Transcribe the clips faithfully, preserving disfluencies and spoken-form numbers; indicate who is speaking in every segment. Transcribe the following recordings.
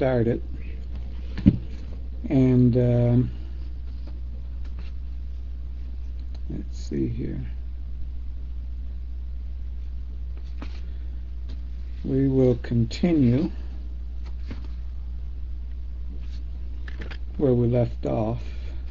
Speaker 1: started. And um, let's see here. We will continue where we left off.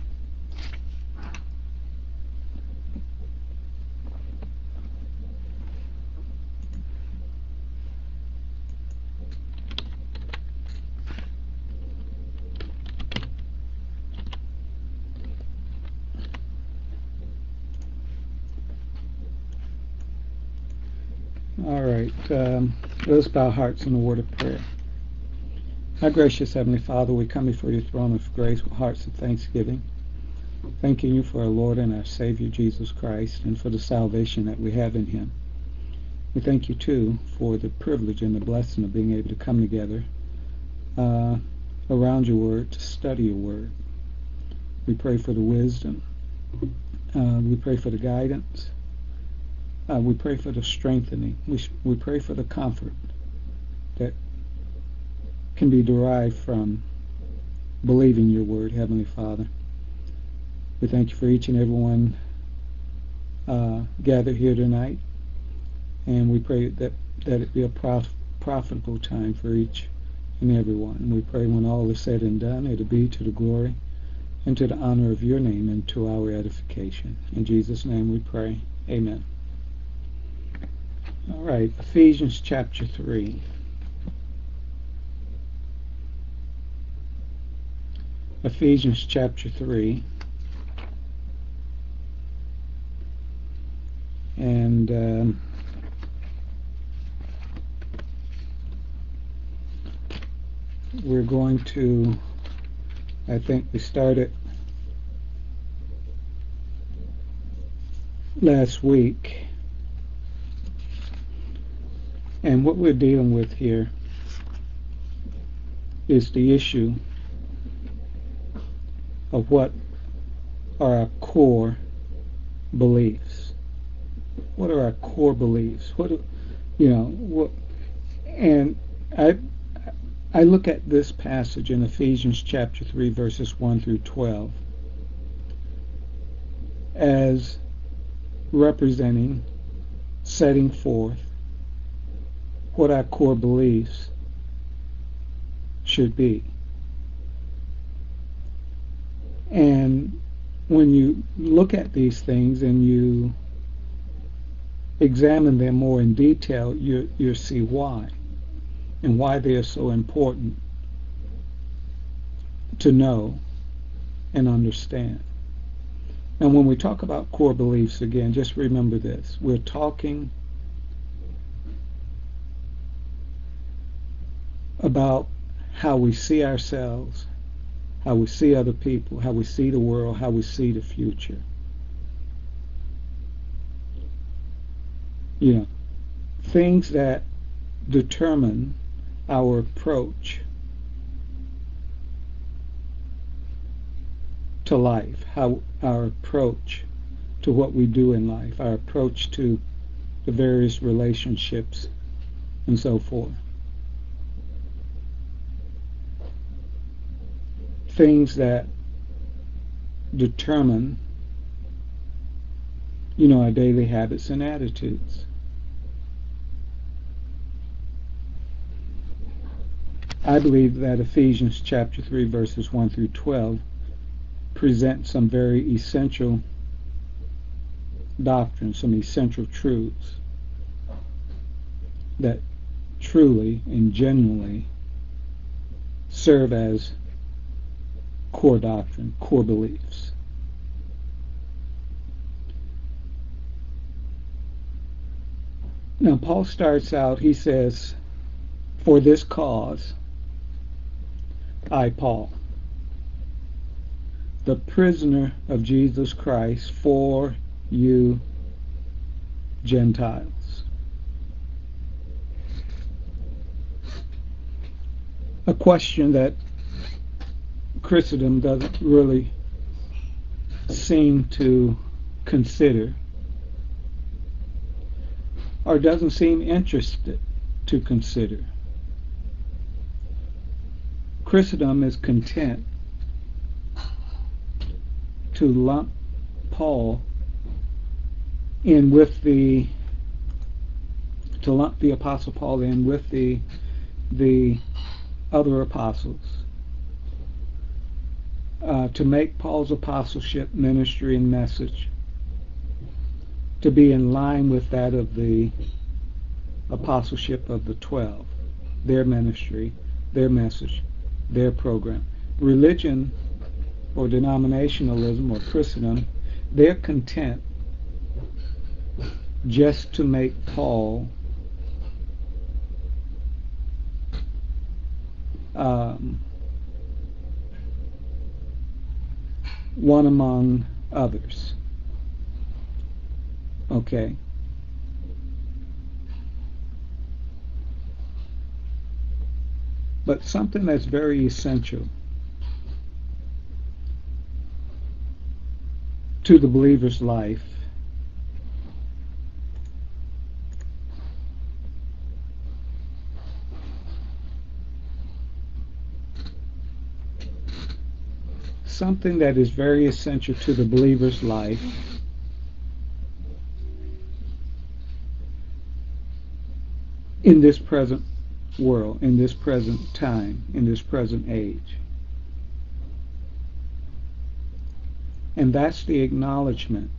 Speaker 1: All right, um, let us bow our hearts in a word of prayer. Our gracious Heavenly Father, we come before your throne of grace with hearts of thanksgiving, thanking you for our Lord and our Savior, Jesus Christ, and for the salvation that we have in him. We thank you, too, for the privilege and the blessing of being able to come together uh, around your word to study your word. We pray for the wisdom. Uh, we pray for the guidance. Uh, we pray for the strengthening. We, sh- we pray for the comfort that can be derived from believing your word, Heavenly Father. We thank you for each and every one uh, gathered here tonight, and we pray that, that it be a prof- profitable time for each and every one. And we pray when all is said and done, it'll be to the glory and to the honor of your name and to our edification. In Jesus' name we pray. Amen. All right, Ephesians chapter three. Ephesians chapter three. And um, we're going to, I think we started last week. And what we're dealing with here is the issue of what are our core beliefs. What are our core beliefs? What, do, you know, what? And I, I look at this passage in Ephesians chapter three, verses one through twelve, as representing, setting forth what our core beliefs should be. And when you look at these things and you examine them more in detail, you you see why and why they are so important to know and understand. Now, when we talk about core beliefs, again, just remember this. We're talking about how we see ourselves, how we see other people, how we see the world, how we see the future. You know, things that determine our approach to life, how our approach to what we do in life, our approach to the various relationships and so forth. Things that determine, you know, our daily habits and attitudes. I believe that Ephesians chapter three, verses one through twelve present some very essential doctrines, some essential truths that truly and genuinely serve as core doctrine, core beliefs. Now, Paul starts out, he says, "For this cause, I, Paul, the prisoner of Jesus Christ, for you Gentiles." A question that Christendom doesn't really seem to consider, or doesn't seem interested to consider. Christendom is content to lump Paul in with the to lump the Apostle Paul in with the the other apostles, uh, to make Paul's apostleship, ministry, and message to be in line with that of the apostleship of the twelve, their ministry, their message, their program. Religion or denominationalism or Christendom, they're content just to make Paul um, one among others. Okay. But something that's very essential to the believer's life something that is very essential to the believer's life in this present world, in this present time, in this present age. And that's the acknowledgement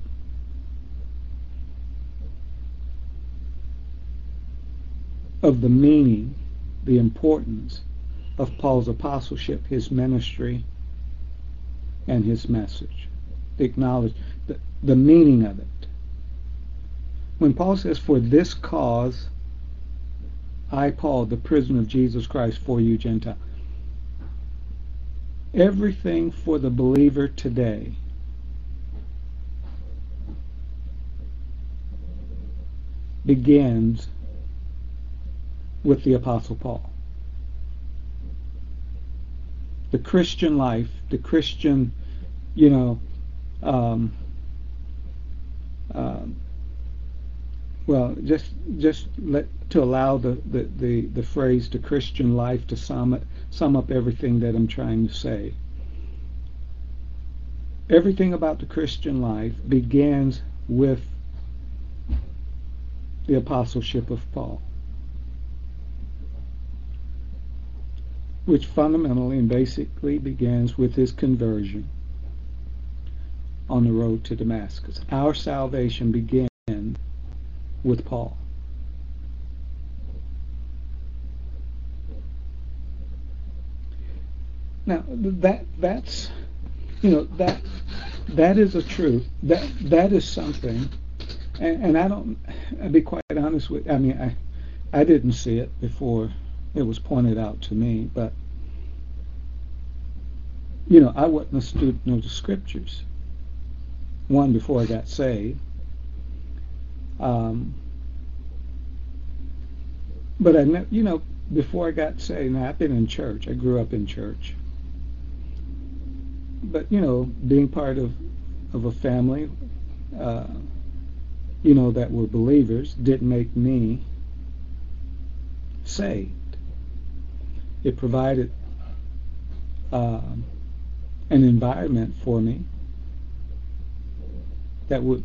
Speaker 1: of the meaning, the importance of Paul's apostleship, his ministry, and his message. The acknowledge the, the meaning of it. When Paul says, "For this cause I, Paul, the prisoner of Jesus Christ, for you Gentiles," everything for the believer today begins with the Apostle Paul. The Christian life, the Christian, you know, um, um, well, just just let to allow the, the, the, the phrase "the Christian life" to sum it, sum up everything that I'm trying to say. Everything about the Christian life begins with the apostleship of Paul, which fundamentally and basically begins with his conversion on the road to Damascus. Our salvation began with Paul. Now that that's you know that that is a truth. That that is something, and, and I don't. I'll be quite honest with. I mean, I I didn't see it before it was pointed out to me, but you know, I wasn't a student of the scriptures. One, before I got saved. Um, but I, ne- you know, before I got saved, now I've been in church. I grew up in church. But you know, being part of of a family, uh, you know, that were believers, didn't make me saved. It provided um, an environment for me that would,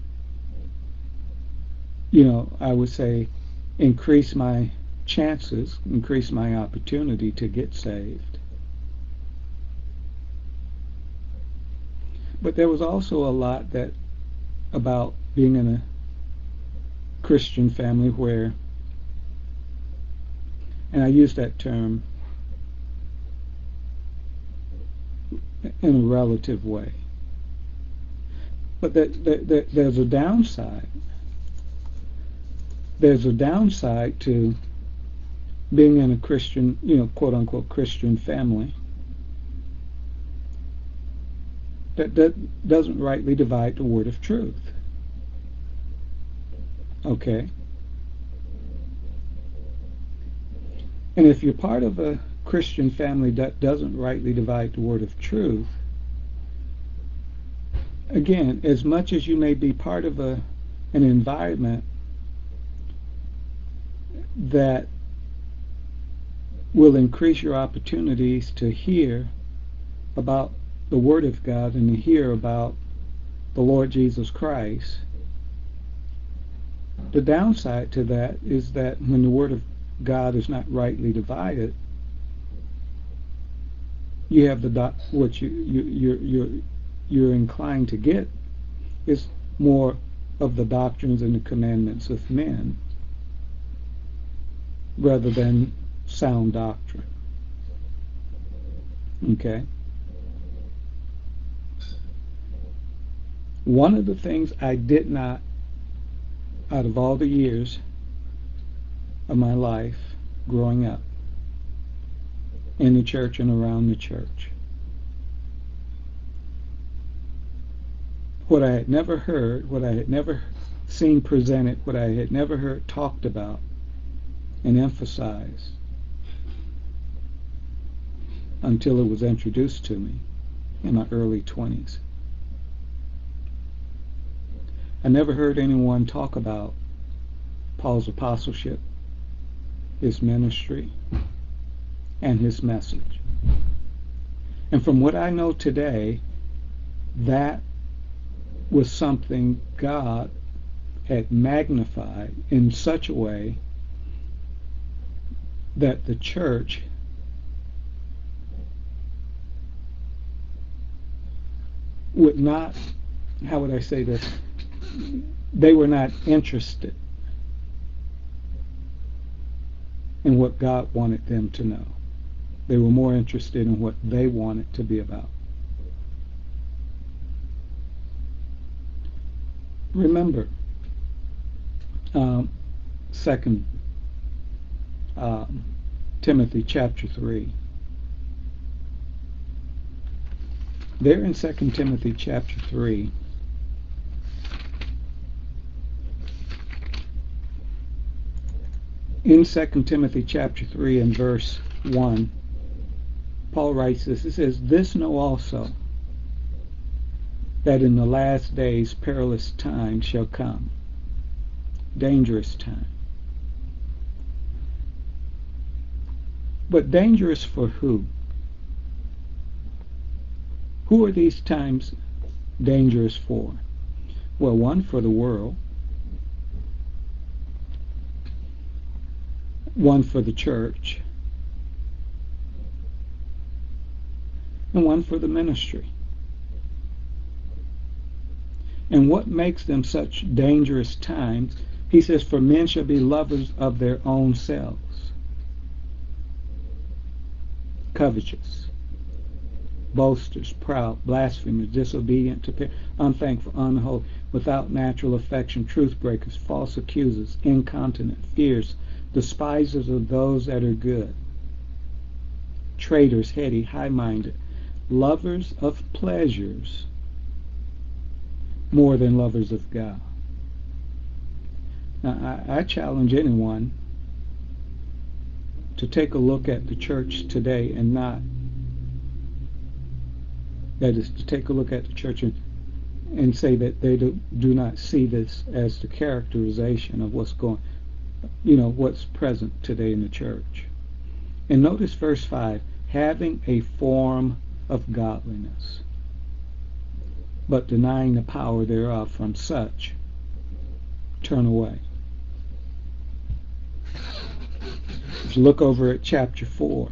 Speaker 1: you know, I would say, increase my chances, increase my opportunity to get saved. But there was also a lot that about being in a Christian family where, and I use that term in a relative way, but that, that, that there's a downside. There's a downside to being in a Christian, you know, quote unquote Christian family that, that doesn't rightly divide the word of truth. Okay? And if you're part of a Christian family that doesn't rightly divide the word of truth, again, as much as you may be part of a an environment that will increase your opportunities to hear about the Word of God and to hear about the Lord Jesus Christ. The downside to that is that when the Word of God is not rightly divided, you have the doc- what you, you you're you're you're inclined to get is more of the doctrines and the commandments of men rather than sound doctrine. Okay? One of the things I did not, out of all the years of my life growing up in the church and around the church, what I had never heard, what I had never seen presented, what I had never heard talked about and emphasized until it was introduced to me in my early twenties. I never heard anyone talk about Paul's apostleship, his ministry, and his message. And from what I know today, that was something God had magnified in such a way that the church would not, how would I say this, they were not interested in what God wanted them to know. They were more interested in what they wanted to be about. Remember, um, Second um, Timothy chapter three. There in Second Timothy chapter three, in Second Timothy chapter three and verse one, Paul writes this. It says, "This know also, that in the last days perilous times shall come." Dangerous time. But dangerous for who? Who are these times dangerous for? Well, one, for the world. One, for the church. And one, for the ministry. And what makes them such dangerous times? He says, "For men shall be lovers of their own selves, covetous, boasters, proud, blasphemers, disobedient to parents, unthankful, unholy, without natural affection, truth breakers, false accusers, incontinent, fierce, despisers of those that are good, traitors, heady, high-minded, lovers of pleasures more than lovers of God." Now, I, I challenge anyone to take a look at the church today and not, that is, to take a look at the church and, and say that they do, do not see this as the characterization of what's going, you know, what's present today in the church. And notice verse five, "having a form of godliness, but denying the power thereof, from such turn away." If you look over at chapter four,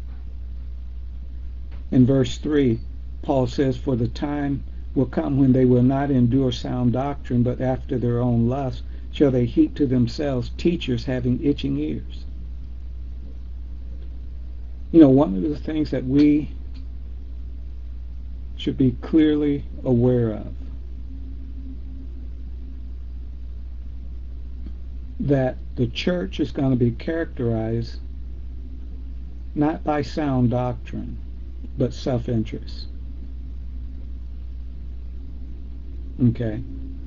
Speaker 1: in verse three, Paul says, "For the time will come when they will not endure sound doctrine, but after their own lust shall they heap to themselves teachers having itching ears." You know, one of the things that we should be clearly aware of, that the church is going to be characterized not by sound doctrine, but self-interest. Okay?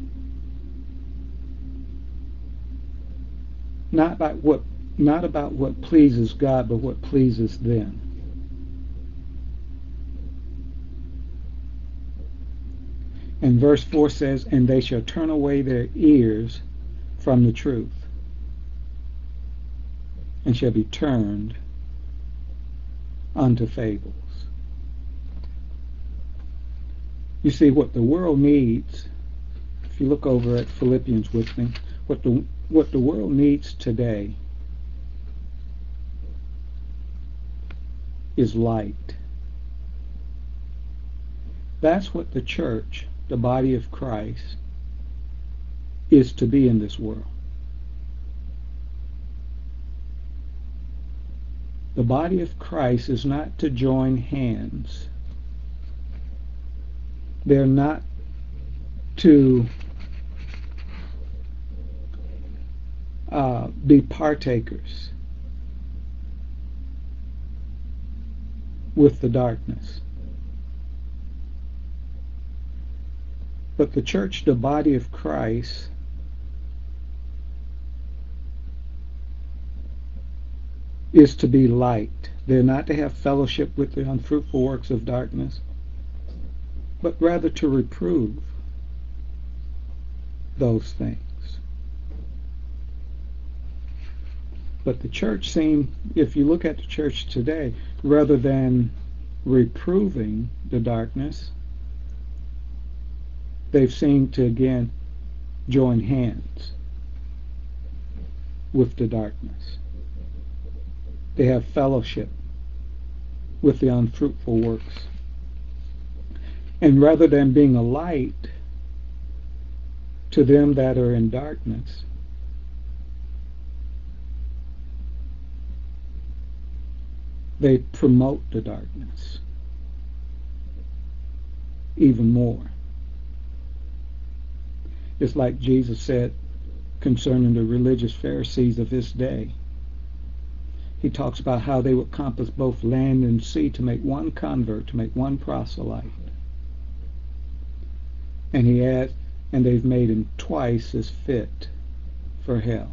Speaker 1: Not by what, not about what pleases God, but what pleases them. And verse four says, "And they shall turn away their ears from the truth, and shall be turned unto fables. You see, what the world needs, if you look over at Philippians with me, what the what the world needs today is light. That's what the church, the body of Christ, is to be in this world. The body of Christ is not to join hands. They're not to uh, be partakers with the darkness. But the church, the body of Christ, is to be light. They're not to have fellowship with the unfruitful works of darkness, but rather to reprove those things. But the church seems, if you look at the church today, rather than reproving the darkness, they've seemed to again join hands with the darkness. They have fellowship with the unfruitful works. And rather than being a light to them that are in darkness, they promote the darkness even more. It's like Jesus said concerning the religious Pharisees of his day. He talks about how they would compass both land and sea to make one convert, to make one proselyte. And he adds, and they've made him twice as fit for hell.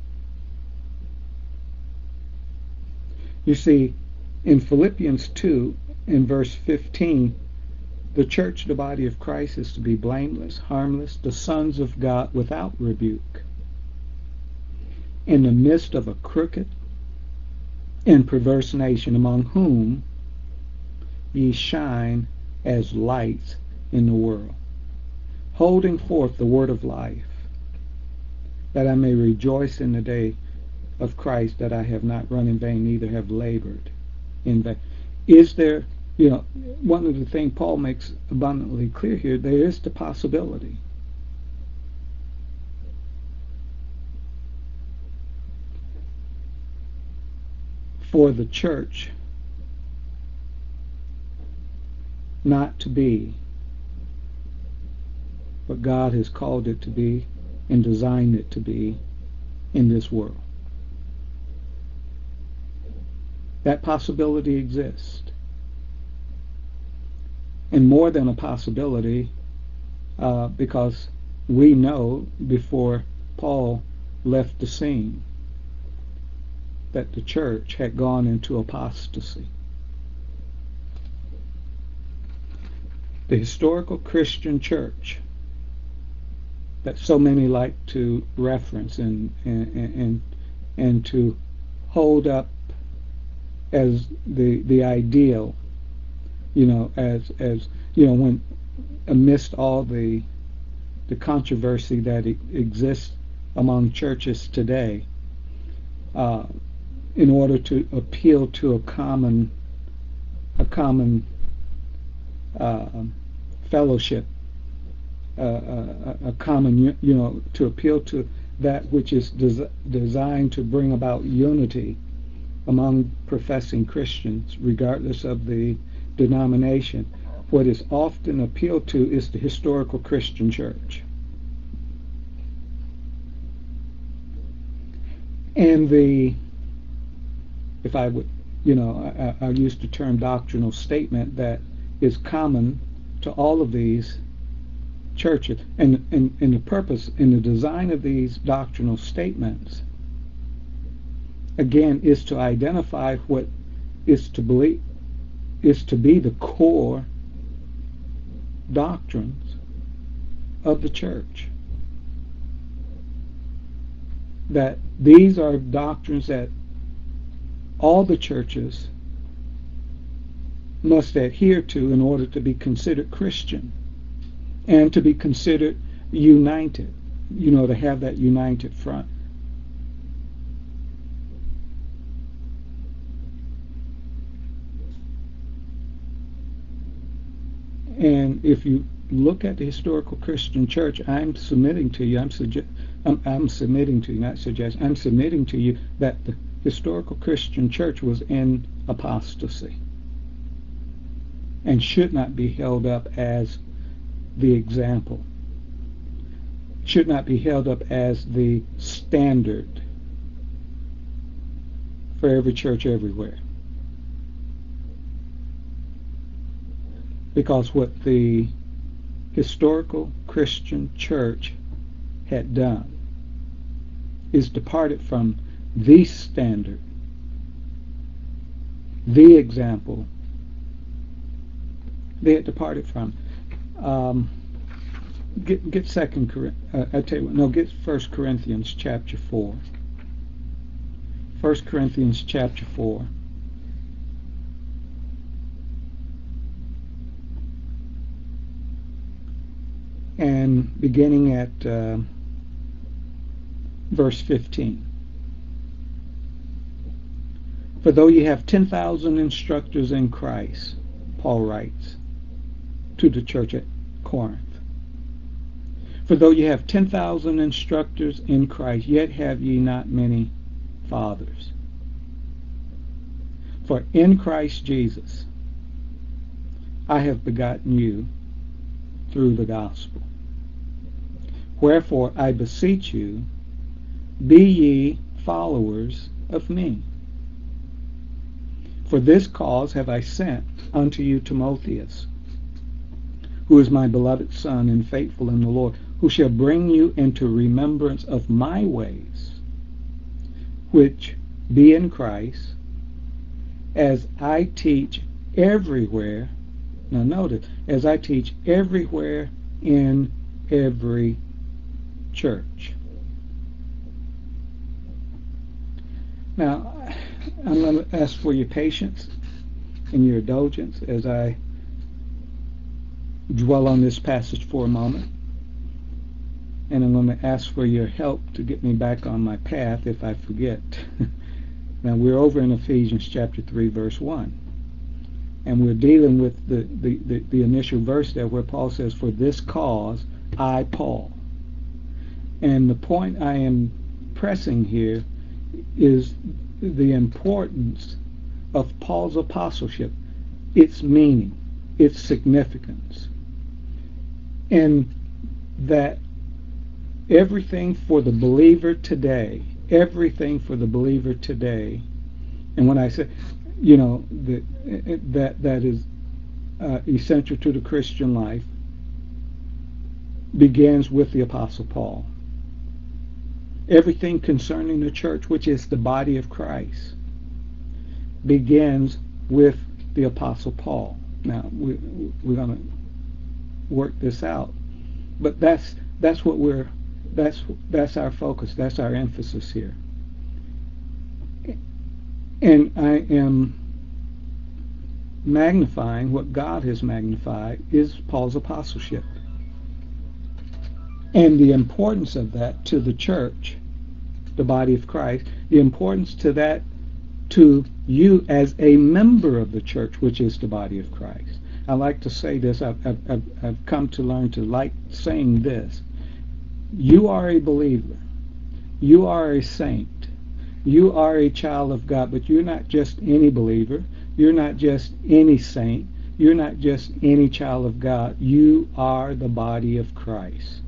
Speaker 1: You see, in Philippians two, in verse fifteen, the church, the body of Christ, is to be blameless, harmless, the sons of God without rebuke, in the midst of a crooked and perverse nation, among whom ye shine as lights in the world, holding forth the word of life, that I may rejoice in the day of Christ, that I have not run in vain, neither have labored in vain. Is there, you know, one of the things Paul makes abundantly clear here, there is the possibility for the church not to be what God has called it to be and designed it to be in this world. That possibility exists. And more than a possibility, uh, because we know before Paul left the scene that the church had gone into apostasy. The historical Christian church that so many like to reference and and and, and to hold up as the the ideal, you know, as as you know, when amidst all the the controversy that exists among churches today, uh, in order to appeal to a common a common uh, fellowship, uh, a, a common, you know, to appeal to that which is des- designed to bring about unity among professing Christians, regardless of the denomination. What is often appealed to is the historical Christian church. And the, if I would, you know, I, I use the term doctrinal statement that is common to all of these churches. And, and, and the purpose and the design of these doctrinal statements, again, is to identify what is to believe, is to be the core doctrines of the church. That these are doctrines that all the churches must adhere to in order to be considered Christian and to be considered united, you know, to have that united front. And if you look at the historical Christian church, I'm submitting to you, I'm, suge- I'm, I'm submitting to you, not suggest, I'm submitting to you that the historical Christian church was in apostasy and should not be held up as the example, should not be held up as the standard for every church everywhere. Because what the historical Christian church had done is departed from the standard, the example they had departed from. Um, get get Second Corinthians. Uh, I tell you what. No, get First Corinthians chapter four. First Corinthians chapter four. And beginning at uh, verse fifteen. For though you have ten thousand instructors in Christ, Paul writes to the church at Corinth, for though you have ten thousand instructors in Christ, yet have ye not many fathers. For in Christ Jesus I have begotten you through the gospel. Wherefore I beseech you, be ye followers of me. For this cause have I sent unto you Timotheus, who is my beloved son and faithful in the Lord, who shall bring you into remembrance of my ways, which be in Christ, as I teach everywhere. Now notice, as I teach everywhere in every church. Now, I'm going to ask for your patience and your indulgence as I dwell on this passage for a moment. And I'm going to ask for your help to get me back on my path if I forget. Now, we're over in Ephesians chapter three, verse one. And we're dealing with the, the, the, the initial verse there where Paul says, for this cause I, Paul. And the point I am pressing here is the importance of Paul's apostleship, its meaning, its significance, and that everything for the believer today, everything for the believer today, and when I say, you know, that that, that is uh, essential to the Christian life, begins with the Apostle Paul. Everything concerning the church, which is the body of Christ, begins with the Apostle Paul. Now, we, we're going to work this out, but that's that's what we're that's that's our focus. That's our emphasis here. And I am magnifying what God has magnified is Paul's apostleship. And the importance of that to the church, the body of Christ, the importance to that to you as a member of the church, which is the body of Christ. I like to say this, I've, I've, I've come to learn to like saying this. You are a believer. You are a saint. You are a child of God, but you're not just any believer. You're not just any saint. You're not just any child of God. You are the body of Christ.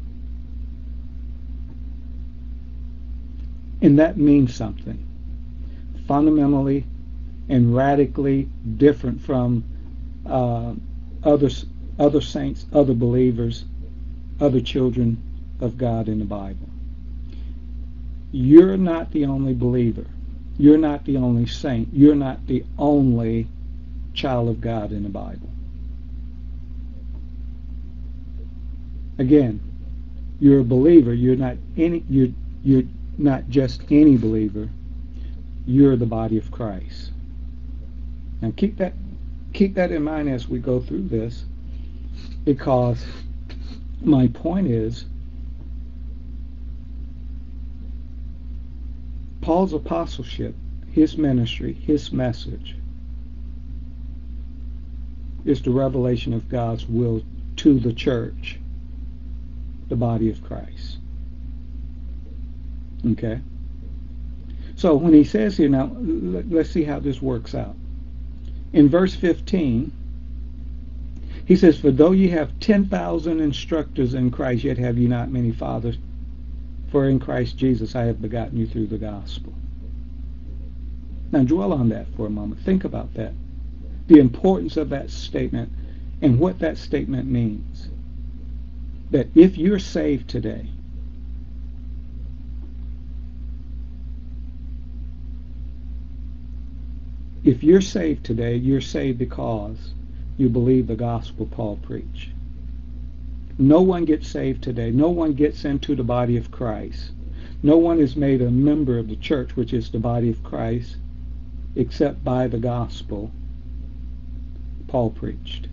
Speaker 1: And that means something fundamentally and radically different from uh, other, other saints, other believers, other children of God in the Bible. You're not the only believer. You're not the only saint. You're not the only child of God in the Bible. Again, you're a believer. You're not any. You're you're not just any believer. You're the body of Christ. Now keep that keep that in mind as we go through this, because my point is, Paul's apostleship, his ministry, his message, is the revelation of God's will to the church, the body of Christ. Okay? So when he says here, now, let's see how this works out. In verse fifteen, he says, "For though ye have ten thousand instructors in Christ, yet have ye not many fathers. For in Christ Jesus I have begotten you through the gospel." Now dwell on that for a moment. Think about that. The importance of that statement and what that statement means. That if you're saved today, if you're saved today, you're saved because you believe the gospel Paul preached. No one gets saved today. No one gets into the body of Christ. No one is made a member of the church, which is the body of Christ, except by the gospel Paul preached.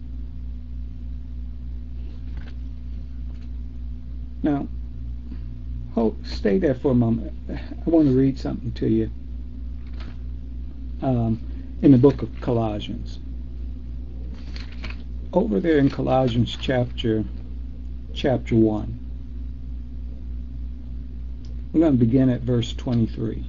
Speaker 1: Now, hold, stay there for a moment. I want to read something to you um, in the book of Colossians. Over there in Colossians chapter chapter one. We're going to begin at verse twenty-three.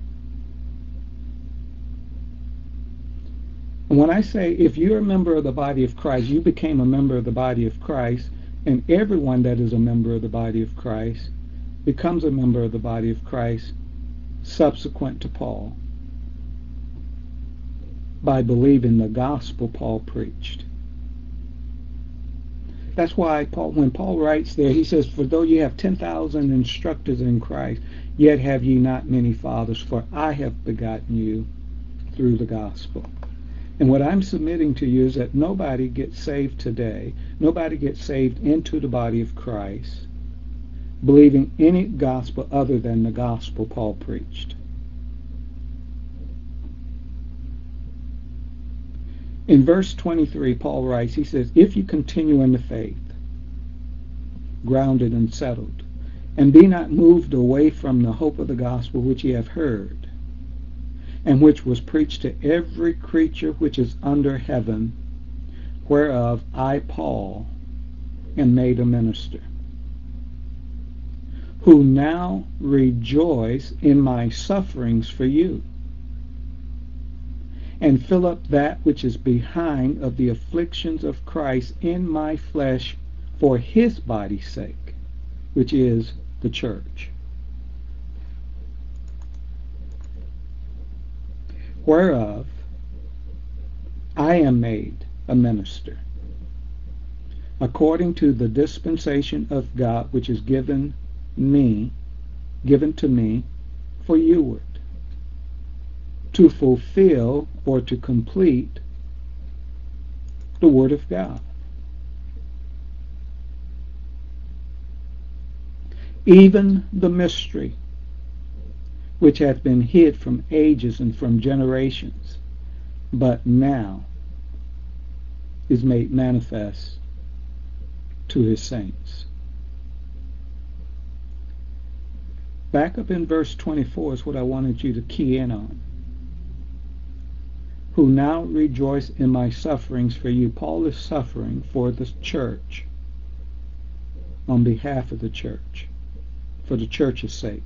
Speaker 1: And when I say, if you're a member of the body of Christ, you became a member of the body of Christ, and everyone that is a member of the body of Christ becomes a member of the body of Christ subsequent to Paul by believing the gospel Paul preached. That's why Paul, when Paul writes there, he says, "For though ye have ten thousand instructors in Christ, yet have ye not many fathers, for I have begotten you through the gospel." And what I'm submitting to you is that nobody gets saved today, nobody gets saved into the body of Christ, believing any gospel other than the gospel Paul preached. In verse twenty-three, Paul writes, he says, "If you continue in the faith, grounded and settled, and be not moved away from the hope of the gospel which ye have heard, and which was preached to every creature which is under heaven, whereof I, Paul, am made a minister, who now rejoice in my sufferings for you, and fill up that which is behind of the afflictions of Christ in my flesh for his body's sake, which is the church. Whereof I am made a minister, according to the dispensation of God which is given me, given to me for youward, to fulfill or to complete the Word of God. Even the mystery which hath been hid from ages and from generations, but now is made manifest to his saints." Back up in verse twenty-four is what I wanted you to key in on. "Who now rejoice in my sufferings for you." Paul is suffering for the church, on behalf of the church, for the church's sake.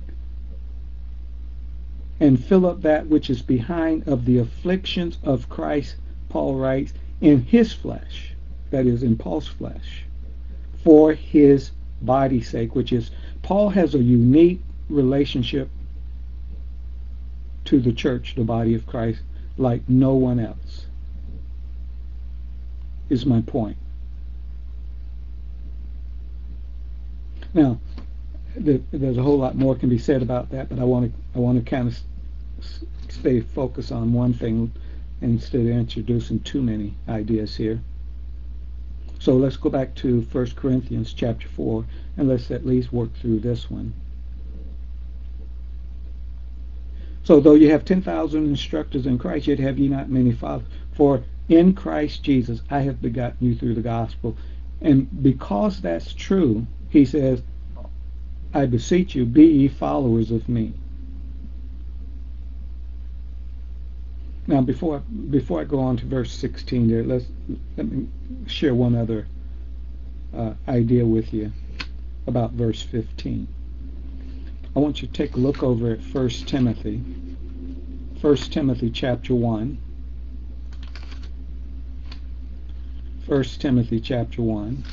Speaker 1: "And fill up that which is behind of the afflictions of Christ," Paul writes, "in his flesh," that is, in Paul's flesh, "for his body's sake," which is, Paul has a unique relationship to the church, the body of Christ, like no one else, is my point. Now, there's a whole lot more can be said about that, but I want to I want to kind of stay focused on one thing instead of introducing too many ideas here. So let's go back to First Corinthians chapter four, and let's at least work through this one. "So though you have ten thousand instructors in Christ, yet have ye not many fathers. For In Christ Jesus, I have begotten you through the gospel. And because that's true, he says, I beseech you, be ye followers of me. Now, before before I go on to verse sixteen, there, let's let me share one other uh, idea with you about verse fifteen. I want you to take a look over at First Timothy, First Timothy chapter one. First Timothy chapter one,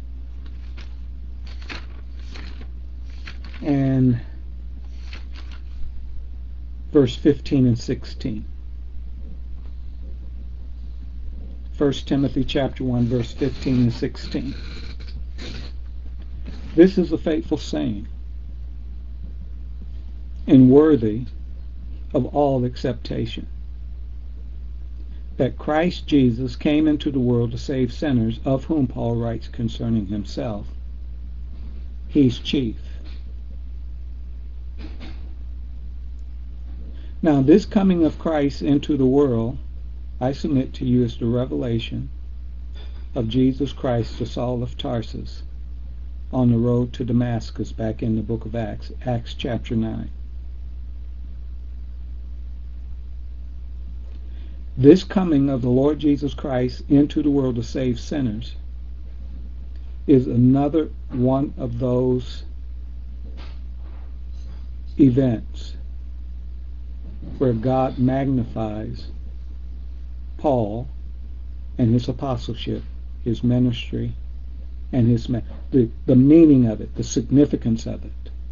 Speaker 1: and verse fifteen and sixteen. First Timothy chapter one, verse fifteen and sixteen. This is a faithful saying, and worthy of all acceptation, that Christ Jesus came into the world to save sinners, of whom Paul writes concerning himself, he's chief. Now, this coming of Christ into the world, I submit to you, as the revelation of Jesus Christ to Saul of Tarsus on the road to Damascus, back in the book of Acts, Acts chapter nine. This coming of the Lord Jesus Christ into the world to save sinners is another one of those events where God magnifies Paul and his apostleship, his ministry, and his ma- the, the meaning of it, the significance of it.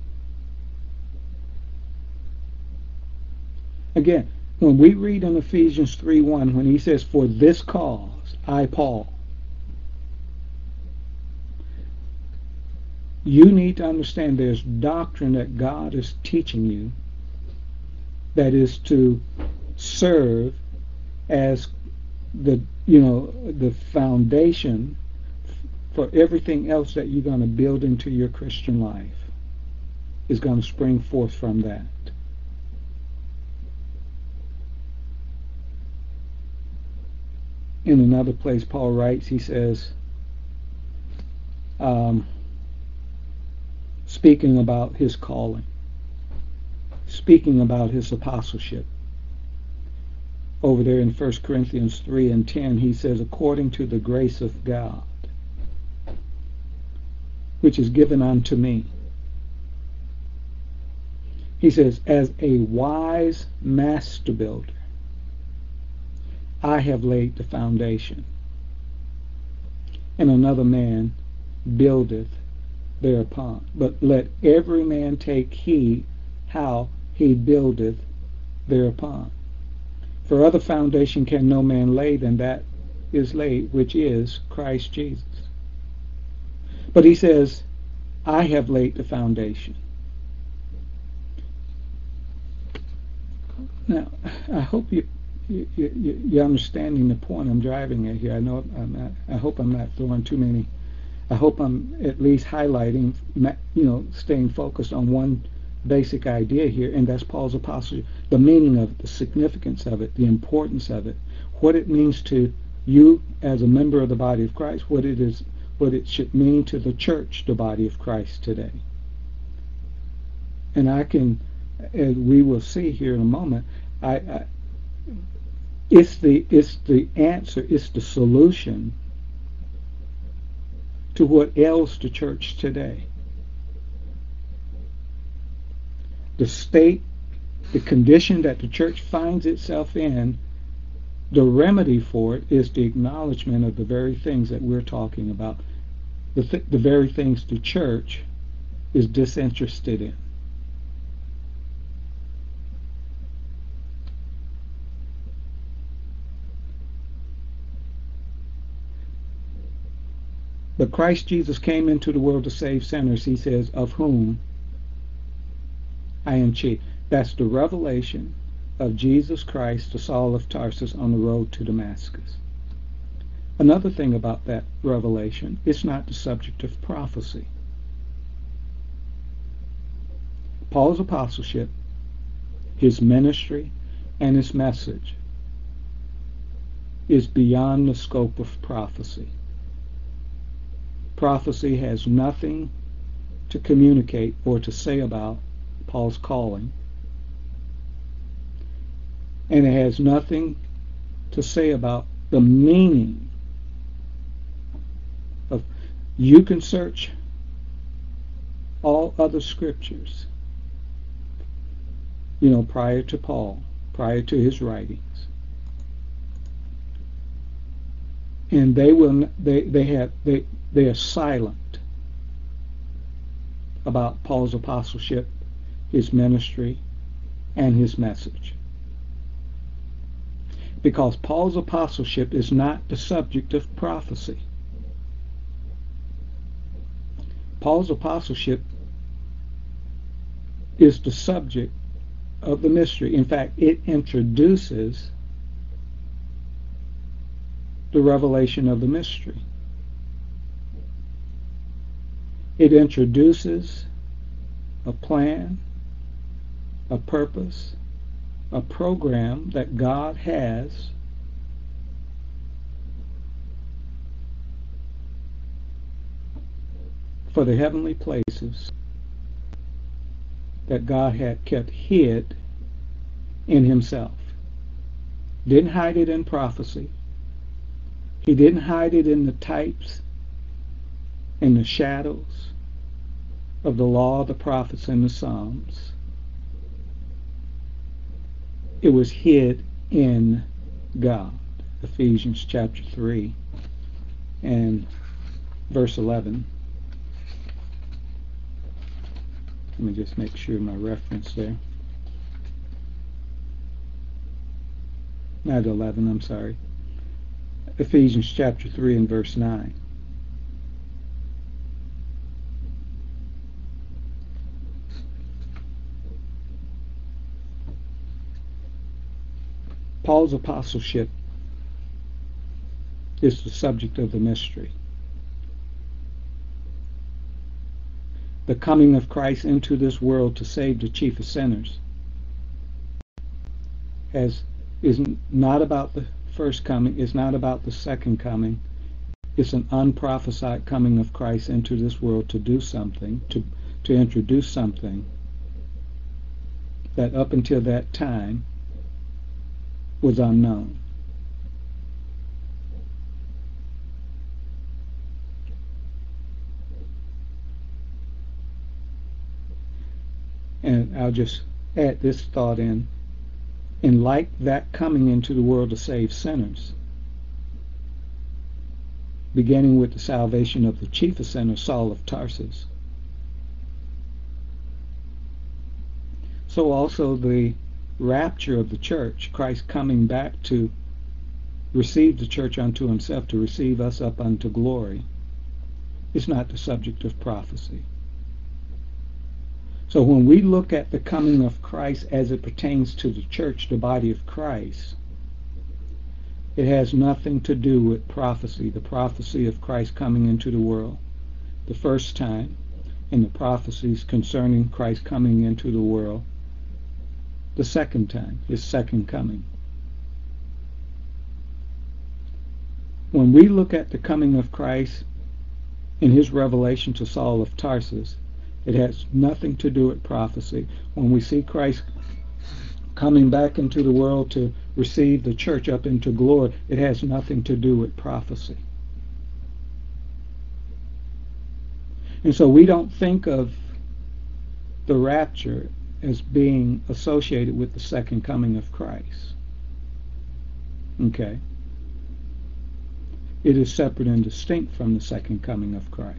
Speaker 1: Again, when we read in Ephesians three one, when he says, for this cause, I, Paul, you need to understand there's doctrine that God is teaching you that is to serve as the, you know, the foundation for everything else that you're going to build into your Christian life is going to spring forth from that. In another place, Paul writes, he says, um, speaking about his calling, speaking about his apostleship, over there in First Corinthians three and ten, he says, according to the grace of God, which is given unto me. He says, as a wise master builder, I have laid the foundation, and another man buildeth thereupon. But let every man take heed how he buildeth thereupon. For other foundation can no man lay than that is laid, which is Christ Jesus. But he says, I have laid the foundation. Now, I hope you You, you, you're understanding the point I'm driving at here. I know I'm not, I hope I'm not throwing too many. I hope I'm at least highlighting, you know, staying focused on one basic idea here, and that's Paul's apostleship, the meaning of it, the significance of it, the importance of it, what it means to you as a member of the body of Christ, what it is, what it should mean to the church, the body of Christ today. And I can, as we will see here in a moment, I, I It's the it's the answer, it's the solution to what ails the church today. The state, the condition that the church finds itself in, the remedy for it is the acknowledgement of the very things that we're talking about, the th- the very things the church is disinterested in. But Christ Jesus came into the world to save sinners, he says, of whom I am chief. That's the revelation of Jesus Christ to Saul of Tarsus on the road to Damascus. Another thing about that revelation, it's not the subject of prophecy. Paul's apostleship, his ministry, and his message is beyond the scope of prophecy. Prophecy has nothing to communicate or to say about Paul's calling, and it has nothing to say about the meaning of. You can search all other scriptures, you know, prior to Paul, prior to his writings, and they will they they have they they are silent about Paul's apostleship, his ministry, and his message, because Paul's apostleship is not the subject of prophecy. Paul's apostleship is the subject of the mystery. In fact, it introduces the revelation of the mystery. It introduces a plan, a purpose, a program that God has for the heavenly places that God had kept hid in himself. Didn't hide it in prophecy. He didn't hide it in the types and the shadows of the law, the prophets, and the Psalms. It was hid in God. Ephesians chapter three and verse eleven. Let me just make sure my reference there. Not eleven, I'm sorry. Ephesians chapter three and verse nine. Paul's apostleship is the subject of the mystery. The coming of Christ into this world to save the chief of sinners has is not about the first coming, it's not about the second coming. It's an unprophesied coming of Christ into this world to do something, to, to introduce something that up until that time was unknown. And I'll just add this thought in. And like that coming into the world to save sinners, beginning with the salvation of the chief of sinners, Saul of Tarsus, so also the rapture of the church, Christ coming back to receive the church unto himself, to receive us up unto glory, is not the subject of prophecy. So when we look at the coming of Christ as it pertains to the church, the body of Christ, it has nothing to do with prophecy, the prophecy of Christ coming into the world the first time, and the prophecies concerning Christ coming into the world the second time, his second coming. When we look at the coming of Christ in his revelation to Saul of Tarsus, it has nothing to do with prophecy. When we see Christ coming back into the world to receive the church up into glory, it has nothing to do with prophecy. And so we don't think of the rapture as being associated with the second coming of Christ. Okay? It is separate and distinct from the second coming of Christ.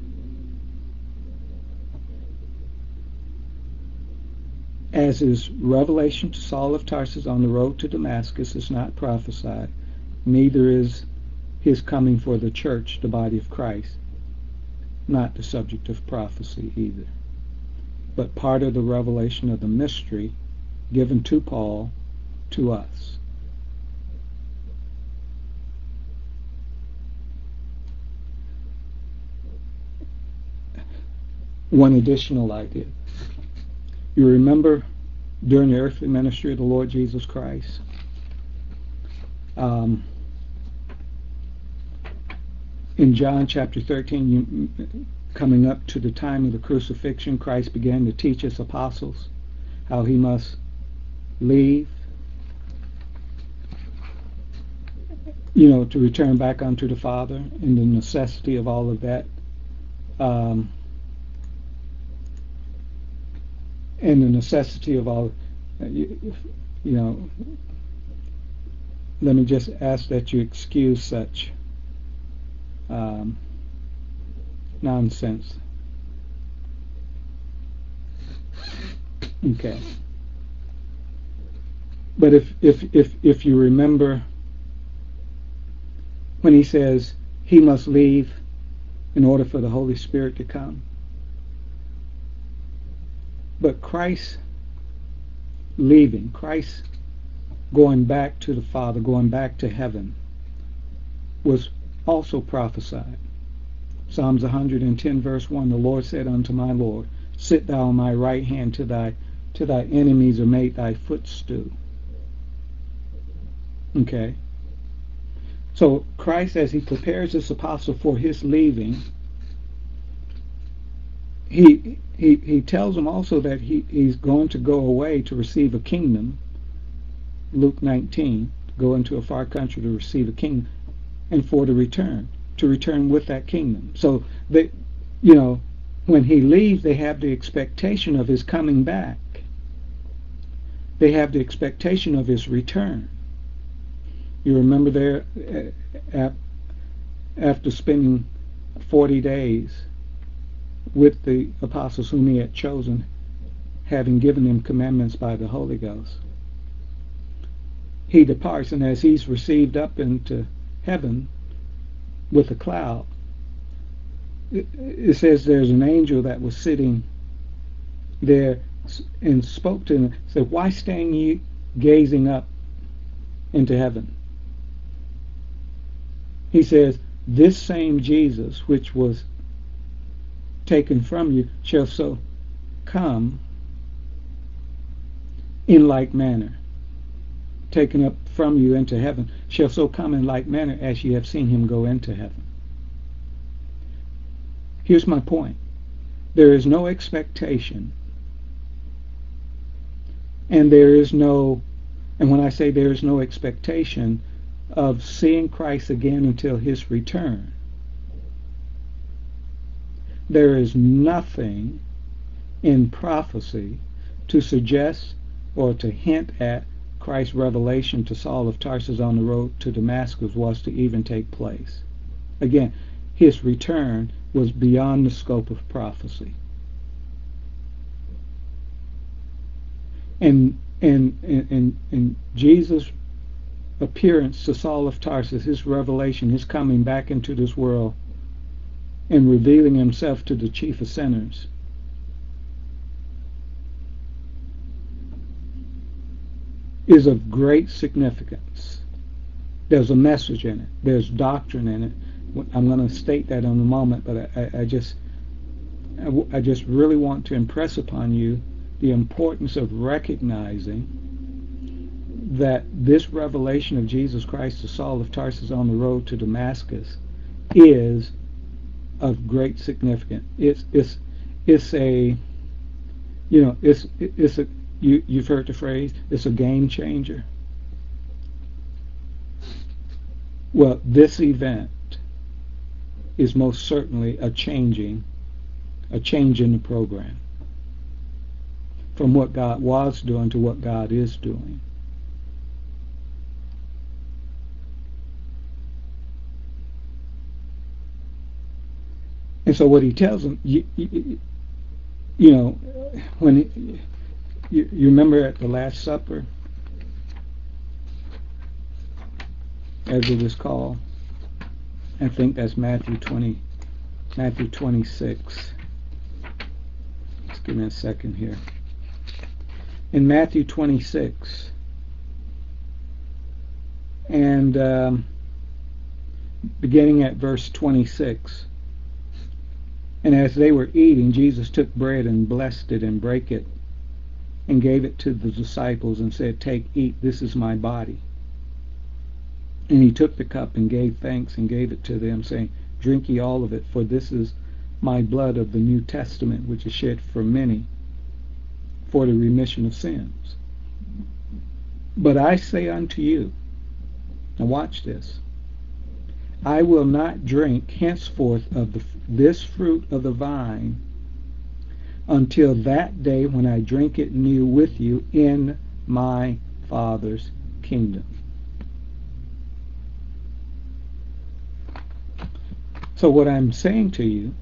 Speaker 1: As is revelation to Saul of Tarsus on the road to Damascus is not prophesied, neither is his coming for the church, the body of Christ, not the subject of prophecy either, but part of the revelation of the mystery given to Paul to us. One additional idea. You remember during the earthly ministry of the Lord Jesus Christ, um, in John chapter thirteen, you, coming up to the time of the crucifixion, Christ began to teach his apostles how he must leave, you know, to return back unto the Father, and the necessity of all of that. Um, and the necessity of all, you, you know, let me just ask that you excuse such um, nonsense. Okay. But if, if, if, if you remember when he says he must leave in order for the Holy Spirit to come. But Christ leaving, Christ going back to the Father, going back to heaven, was also prophesied. Psalms one hundred ten verse one, the Lord said unto my Lord, sit thou on my right hand till thy, till thy enemies are made thy footstool. Okay. So Christ, as he prepares his apostle for his leaving, he he he tells them also that he, he's going to go away to receive a kingdom. Luke nineteen, go into a far country to receive a kingdom, and for to return, to return with that kingdom. So they, you know, when he leaves, they have the expectation of his coming back. They have the expectation of his return. You remember there, uh, after spending forty days with the apostles whom he had chosen, having given them commandments by the Holy Ghost, he departs, and as he's received up into heaven with a cloud, it, it says there's an angel that was sitting there and spoke to him, said, why stand ye gazing up into heaven? He says, this same Jesus which was taken from you shall so come in like manner, taken up from you into heaven, shall so come in like manner as ye have seen him go into heaven. Here's my point. There is no expectation, and there is no, and when I say there is no expectation of seeing Christ again until his return, there is nothing in prophecy to suggest or to hint at Christ's revelation to Saul of Tarsus on the road to Damascus was to even take place. Again, his return was beyond the scope of prophecy. And and and, and Jesus' appearance to Saul of Tarsus, his revelation, his coming back into this world and revealing himself to the chief of sinners, is of great significance. There's a message in it. There's doctrine in it. I'm going to state that in a moment, but I, I, I just I, I just really want to impress upon you the importance of recognizing that this revelation of Jesus Christ to Saul of Tarsus on the road to Damascus is of great significance. It's it's it's a you know it's it's a you you've heard the phrase, it's a game changer. Well, this event is most certainly a changing a change in the program from what God was doing to what God is doing. And so what he tells them, you, you, you know, when he, you, you remember at the Last Supper, as it is called, I think that's Matthew twenty, Matthew twenty-six. Just give me a second here. In Matthew twenty-six, and um, beginning at verse twenty-six, and as they were eating, Jesus took bread and blessed it and brake it and gave it to the disciples and said, take, eat, this is my body. And he took the cup and gave thanks and gave it to them, saying, drink ye all of it, for this is my blood of the New Testament, which is shed for many for the remission of sins. But I say unto you," now watch this, "I will not drink henceforth of the, this fruit of the vine until that day when I drink it new with you in my Father's kingdom." So what I'm saying to you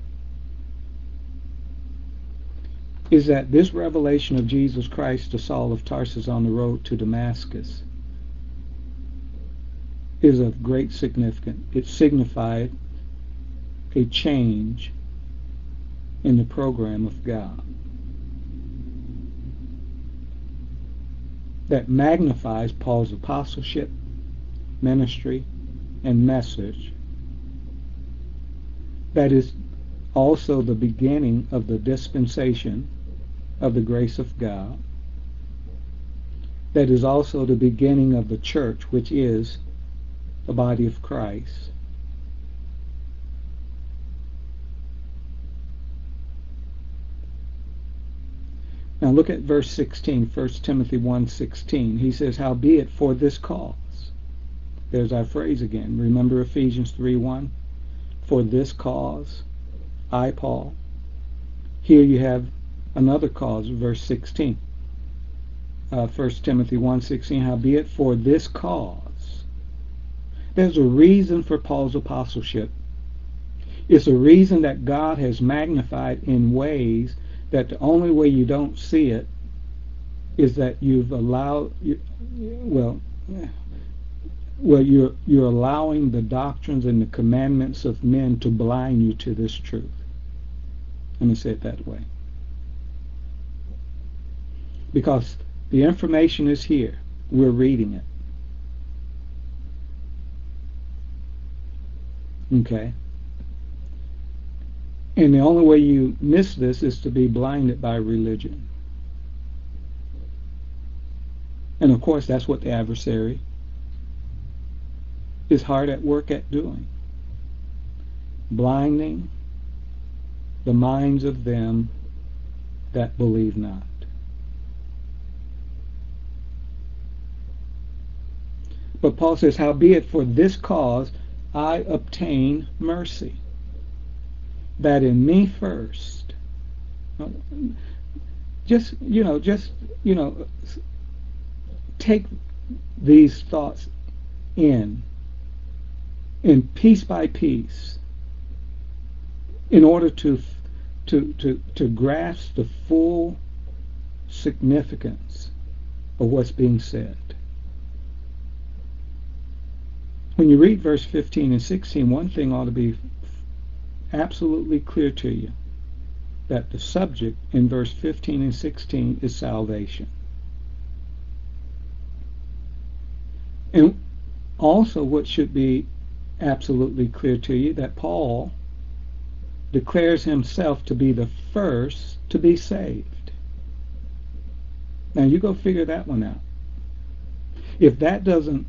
Speaker 1: is that this revelation of Jesus Christ to Saul of Tarsus on the road to Damascus is of great significance. It signified a change in the program of God that magnifies Paul's apostleship, ministry, and message. That is also the beginning of the dispensation of the grace of God. That is also the beginning of the church, which is the body of Christ. Now look at verse sixteen, First Timothy one sixteen. He says, "Howbeit for this cause." There's our phrase again. Remember Ephesians three one? "For this cause, I, Paul." Here you have another cause, verse sixteen. Uh, First Timothy one sixteen, "Howbeit for this cause." There's a reason for Paul's apostleship. It's a reason that God has magnified in ways that the only way you don't see it is that you've allowed, well, well, you're you're allowing the doctrines and the commandments of men to blind you to this truth. Let me say it that way. Because the information is here. We're reading it. Okay? And the only way you miss this is to be blinded by religion. And of course, that's what the adversary is hard at work at doing. Blinding the minds of them that believe not. But Paul says, "Howbeit for this cause I obtain mercy, that in me first," just, you know, just, you know, take these thoughts in, and piece by piece, in order to, to, to, to grasp the full significance of what's being said. When you read verse fifteen and sixteen, one thing ought to be absolutely clear to you, that the subject in verse fifteen and sixteen is salvation. And also what should be absolutely clear to you, that Paul declares himself to be the first to be saved. Now you go figure that one out. If that doesn't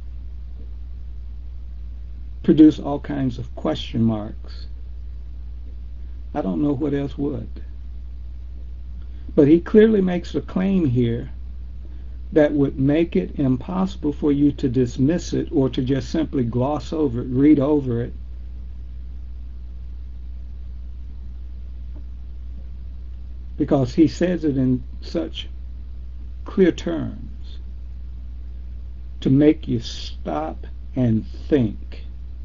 Speaker 1: produce all kinds of question marks, I don't know what else would. But he clearly makes a claim here that would make it impossible for you to dismiss it or to just simply gloss over it, read over it. Because he says it in such clear terms to make you stop and think.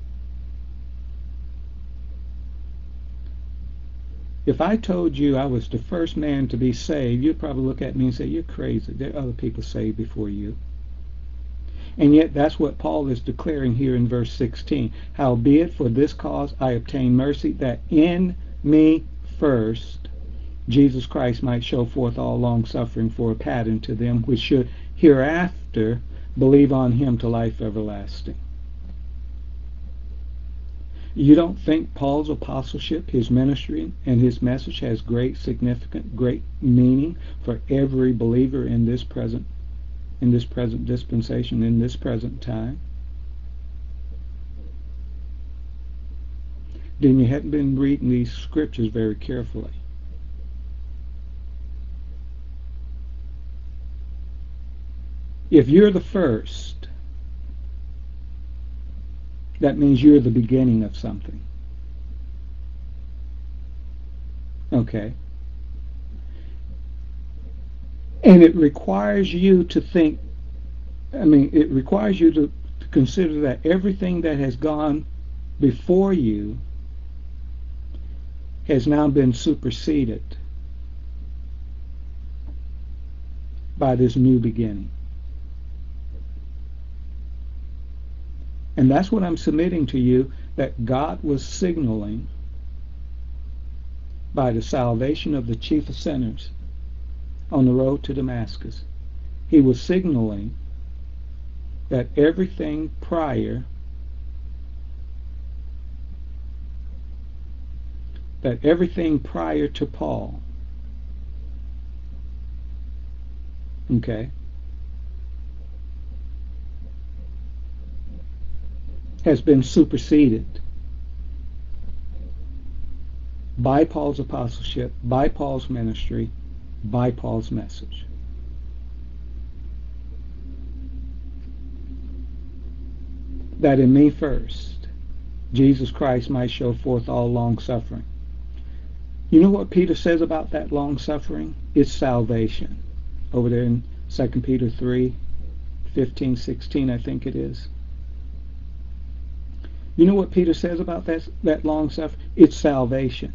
Speaker 1: If I told you I was the first man to be saved, you'd probably look at me and say, "You're crazy. There are other people saved before you." And yet that's what Paul is declaring here in verse sixteen. "Howbeit for this cause I obtain mercy, that in me first Jesus Christ might show forth all long suffering for a pattern to them which should hereafter believe on him to life everlasting." You don't think Paul's apostleship, his ministry, and his message has great significance, great meaning for every believer in this present, in this present dispensation, in this present time? then you hadn't been reading these scriptures very carefully. If you're the first, that means you're the beginning of something. Okay? And it requires you to think, I mean, it requires you to, to consider that everything that has gone before you has now been superseded by this new beginning. And that's what I'm submitting to you, that God was signaling by the salvation of the chief of sinners on the road to Damascus. He was signaling that everything prior that everything prior to Paul, okay, has been superseded by Paul's apostleship, by Paul's ministry, by Paul's message. That in me first, Jesus Christ might show forth all long suffering. You know what Peter says about that long suffering? It's salvation. Over there in Second Peter three, fifteen, sixteen, I think it is. You know what Peter says about that, that long suffering? It's salvation.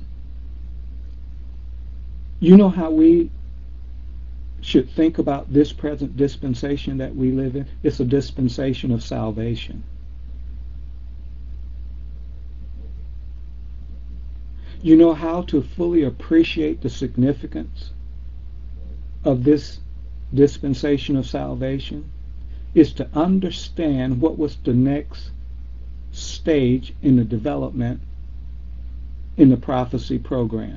Speaker 1: You know how we should think about this present dispensation that we live in? It's a dispensation of salvation. You know how to fully appreciate the significance of this dispensation of salvation? Is to understand what was the next stage in the development in the prophecy program.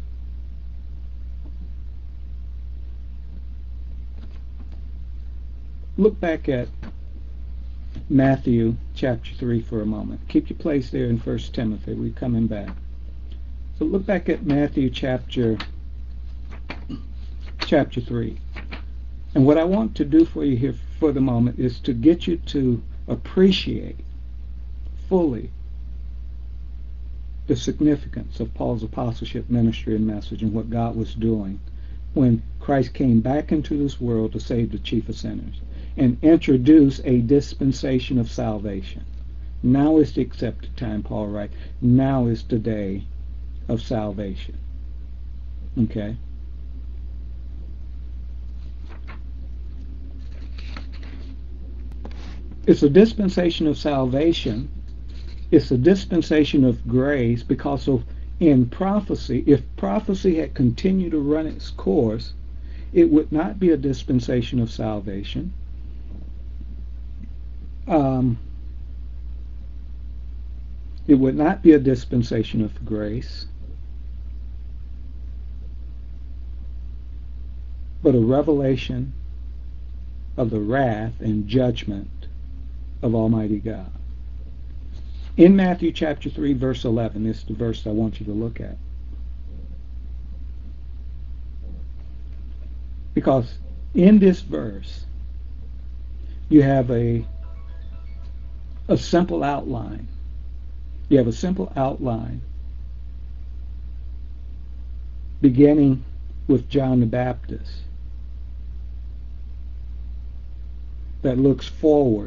Speaker 1: Look back at Matthew chapter three for a moment. Keep your place there in First Timothy. We're coming back. So look back at Matthew chapter chapter three. And what I want to do for you here for the moment is to get you to appreciate fully the significance of Paul's apostleship, ministry, and message, and what God was doing when Christ came back into this world to save the chief of sinners and introduce a dispensation of salvation. Now is the accepted time, Paul writes. Now is the day of salvation. Okay? It's a dispensation of salvation. It's a dispensation of grace because of in prophecy, if prophecy had continued to run its course, it would not be a dispensation of salvation. Um, it would not be a dispensation of grace, but a revelation of the wrath and judgment of Almighty God. In Matthew chapter three, verse eleven, this is the verse I want you to look at. Because in this verse, you have a, a simple outline. You have a simple outline beginning with John the Baptist that looks forward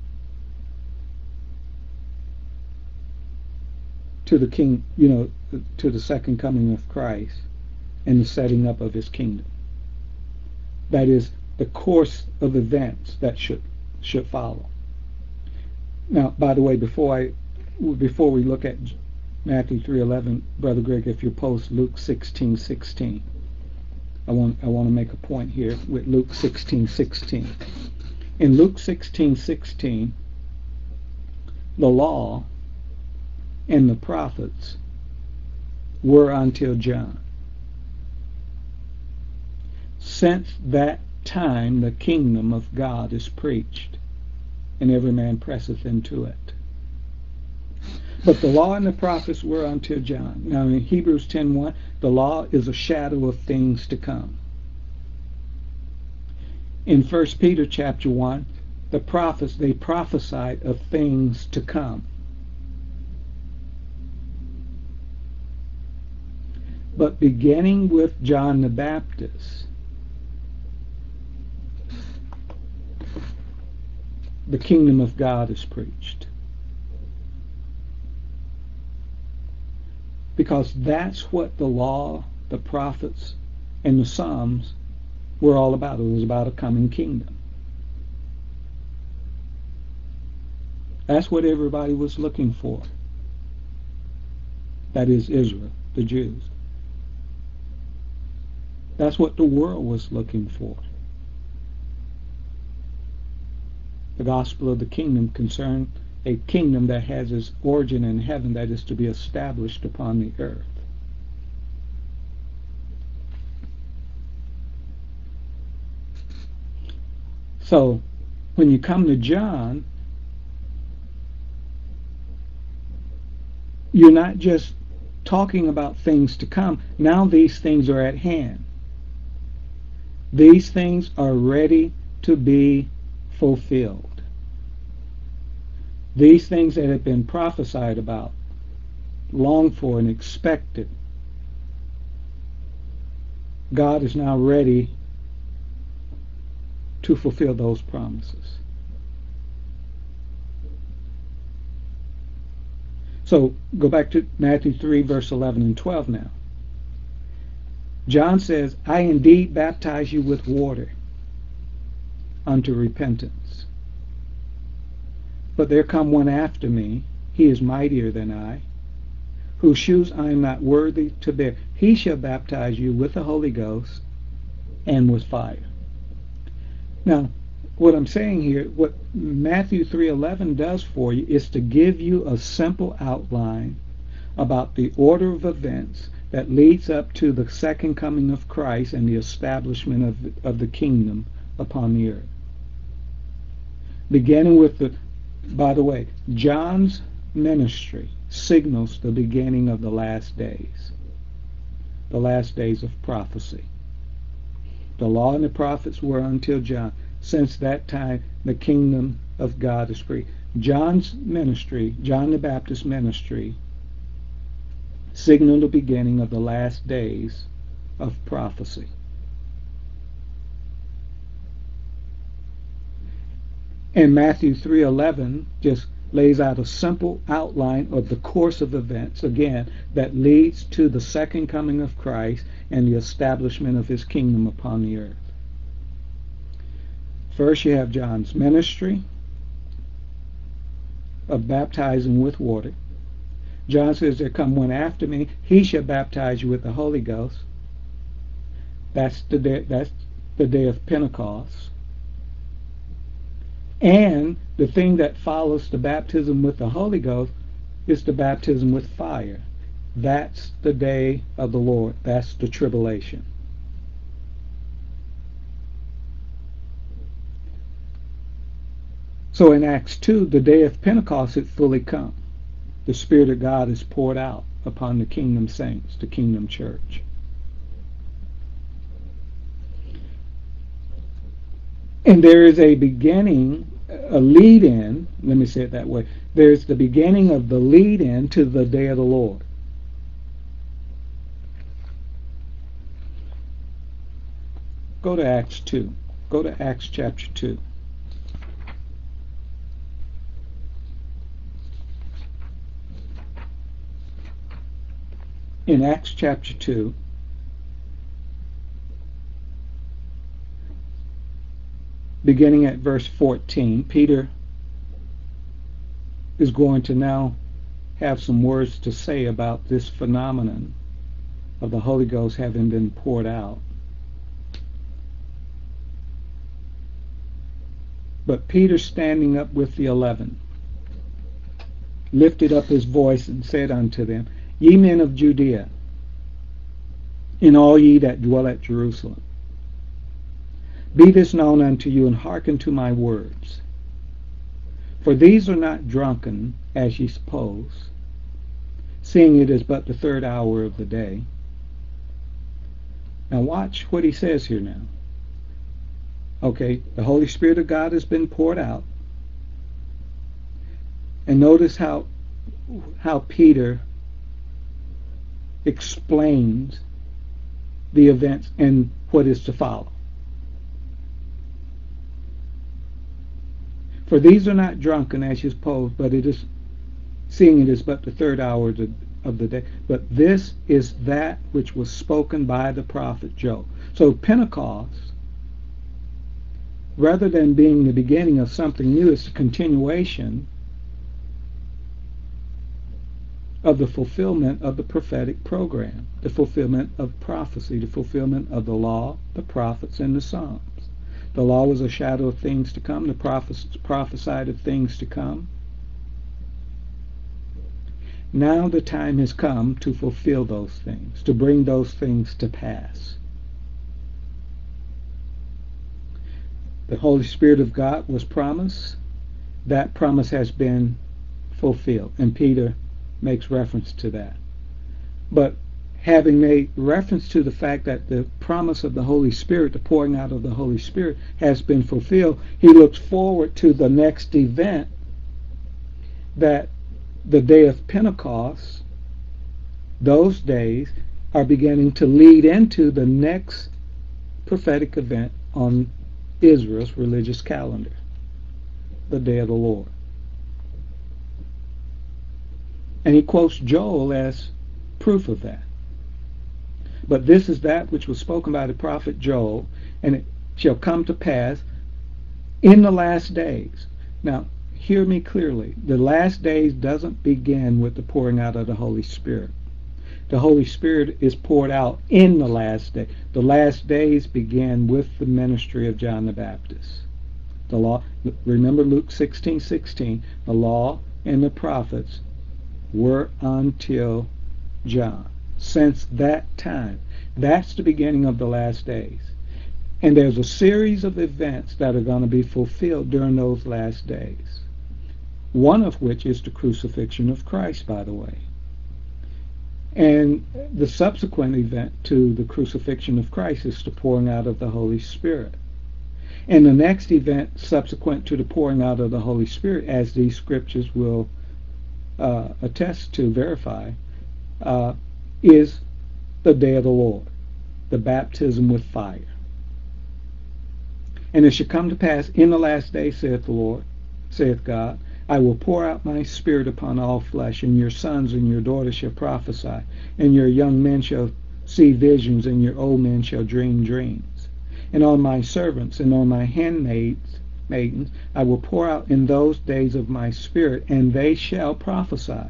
Speaker 1: to the king, you know, to the second coming of Christ and the setting up of his kingdom. That is the course of events that should should follow. Now, by the way, before I before we look at Matthew three eleven, Brother Greg, if you post Luke sixteen sixteen, I want I want to make a point here with Luke sixteen sixteen. In Luke sixteen sixteen, the law and the prophets were until John. Since that time the kingdom of God is preached, and every man presseth into it. But the law and the prophets were until John. Now in Hebrews ten one, the law is a shadow of things to come. In First Peter chapter one, the prophets, they prophesied of things to come. But beginning with John the Baptist, the kingdom of God is preached. Because that's what the law, the prophets, and the Psalms were all about. It was about a coming kingdom. That's what everybody was looking for. That is Israel, the Jews. That's what the world was looking for. The gospel of the kingdom concerned a kingdom that has its origin in heaven, that is to be established upon the earth. So, when you come to John, you're not just talking about things to come. Now these things are at hand. These things are ready to be fulfilled. These things that have been prophesied about, longed for and expected, God is now ready to fulfill those promises. So go back to Matthew three, verse eleven and twelve now. John says, I indeed baptize you with water unto repentance. But there come one after me, he is mightier than I, whose shoes I am not worthy to bear. He shall baptize you with the Holy Ghost and with fire. Now, what I'm saying here, what Matthew three eleven does for you is to give you a simple outline about the order of events that leads up to the second coming of Christ and the establishment of, of the kingdom upon the earth. Beginning with the, by the way, John's ministry signals the beginning of the last days, the last days of prophecy. The law and the prophets were until John. Since that time, the kingdom of God is free. John's ministry, John the Baptist's ministry, signaled the beginning of the last days of prophecy. And Matthew three eleven just lays out a simple outline of the course of events, again, that leads to the second coming of Christ and the establishment of his kingdom upon the earth. First, you have John's ministry of baptizing with water. John says, there come one after me, he shall baptize you with the Holy Ghost. That's the day, that's the day of Pentecost. And the thing that follows the baptism with the Holy Ghost is the baptism with fire. That's the day of the Lord. That's the tribulation. So in Acts two, the day of Pentecost had fully come. The Spirit of God is poured out upon the kingdom saints, the kingdom church. And there is a beginning, a lead-in, let me say it that way. There's the beginning of the lead-in to the day of the Lord. Go to Acts two. Go to Acts chapter two. In Acts chapter two, beginning at verse fourteen, Peter is going to now have some words to say about this phenomenon of the Holy Ghost having been poured out. But Peter, standing up with the eleven, lifted up his voice and said unto them, Ye men of Judea, and all ye that dwell at Jerusalem, be this known unto you, and hearken to my words. For these are not drunken, as ye suppose, seeing it is but the third hour of the day. Now watch what he says here now. Okay, the Holy Spirit of God has been poured out. And notice how how Peter explains the events and what is to follow. For these are not drunken, as you suppose, but it is, seeing it is but the third hour of the, of the day. But this is that which was spoken by the prophet Joel. So Pentecost, rather than being the beginning of something new, it's a continuation of the fulfillment of the prophetic program, the fulfillment of prophecy, the fulfillment of the law, the prophets, and the Psalms. The law was a shadow of things to come. The prophets prophesied of things to come. Now the time has come to fulfill those things, to bring those things to pass. The Holy Spirit of God was promised. That promise has been fulfilled. And Peter makes reference to that. But having made reference to the fact that the promise of the Holy Spirit, the pouring out of the Holy Spirit, has been fulfilled, he looks forward to the next event, that the day of Pentecost, those days are beginning to lead into the next prophetic event on Israel's religious calendar, the day of the Lord. And he quotes Joel as proof of that. But this is that which was spoken by the prophet Joel, and it shall come to pass in the last days. Now, hear me clearly. The last days doesn't begin with the pouring out of the Holy Spirit. The Holy Spirit is poured out in the last day. The last days begin with the ministry of John the Baptist. The law, remember Luke sixteen sixteen, the law and the prophets were until John. Since that time, that's the beginning of the last days. And there's a series of events that are going to be fulfilled during those last days. One of which is the crucifixion of Christ, by the way. And the subsequent event to the crucifixion of Christ is the pouring out of the Holy Spirit. And the next event subsequent to the pouring out of the Holy Spirit, as these scriptures will uh, attest to, verify, uh, is the day of the Lord, the baptism with fire. And it shall come to pass in the last day, saith the Lord, saith God, I will pour out my spirit upon all flesh, and your sons and your daughters shall prophesy, and your young men shall see visions, and your old men shall dream dreams. And on my servants and on my handmaids, maidens, I will pour out in those days of my spirit, and they shall prophesy.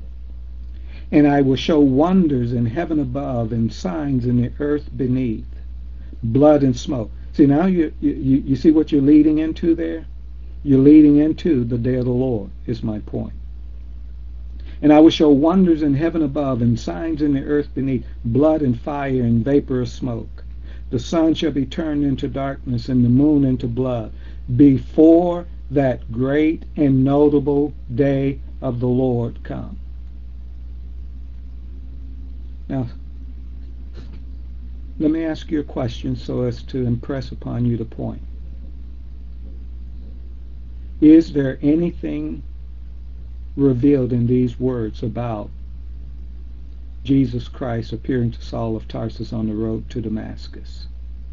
Speaker 1: And I will show wonders in heaven above, and signs in the earth beneath, blood and smoke. See, now you, you, you see what you're leading into there? You're leading into the day of the Lord, is my point. And I will show wonders in heaven above, and signs in the earth beneath, blood and fire and vapor of smoke. The sun shall be turned into darkness, and the moon into blood, before that great and notable day of the Lord come. Now, let me ask you a question so as to impress upon you the point. Is there anything revealed in these words about Jesus Christ appearing to Saul of Tarsus on the road to Damascus?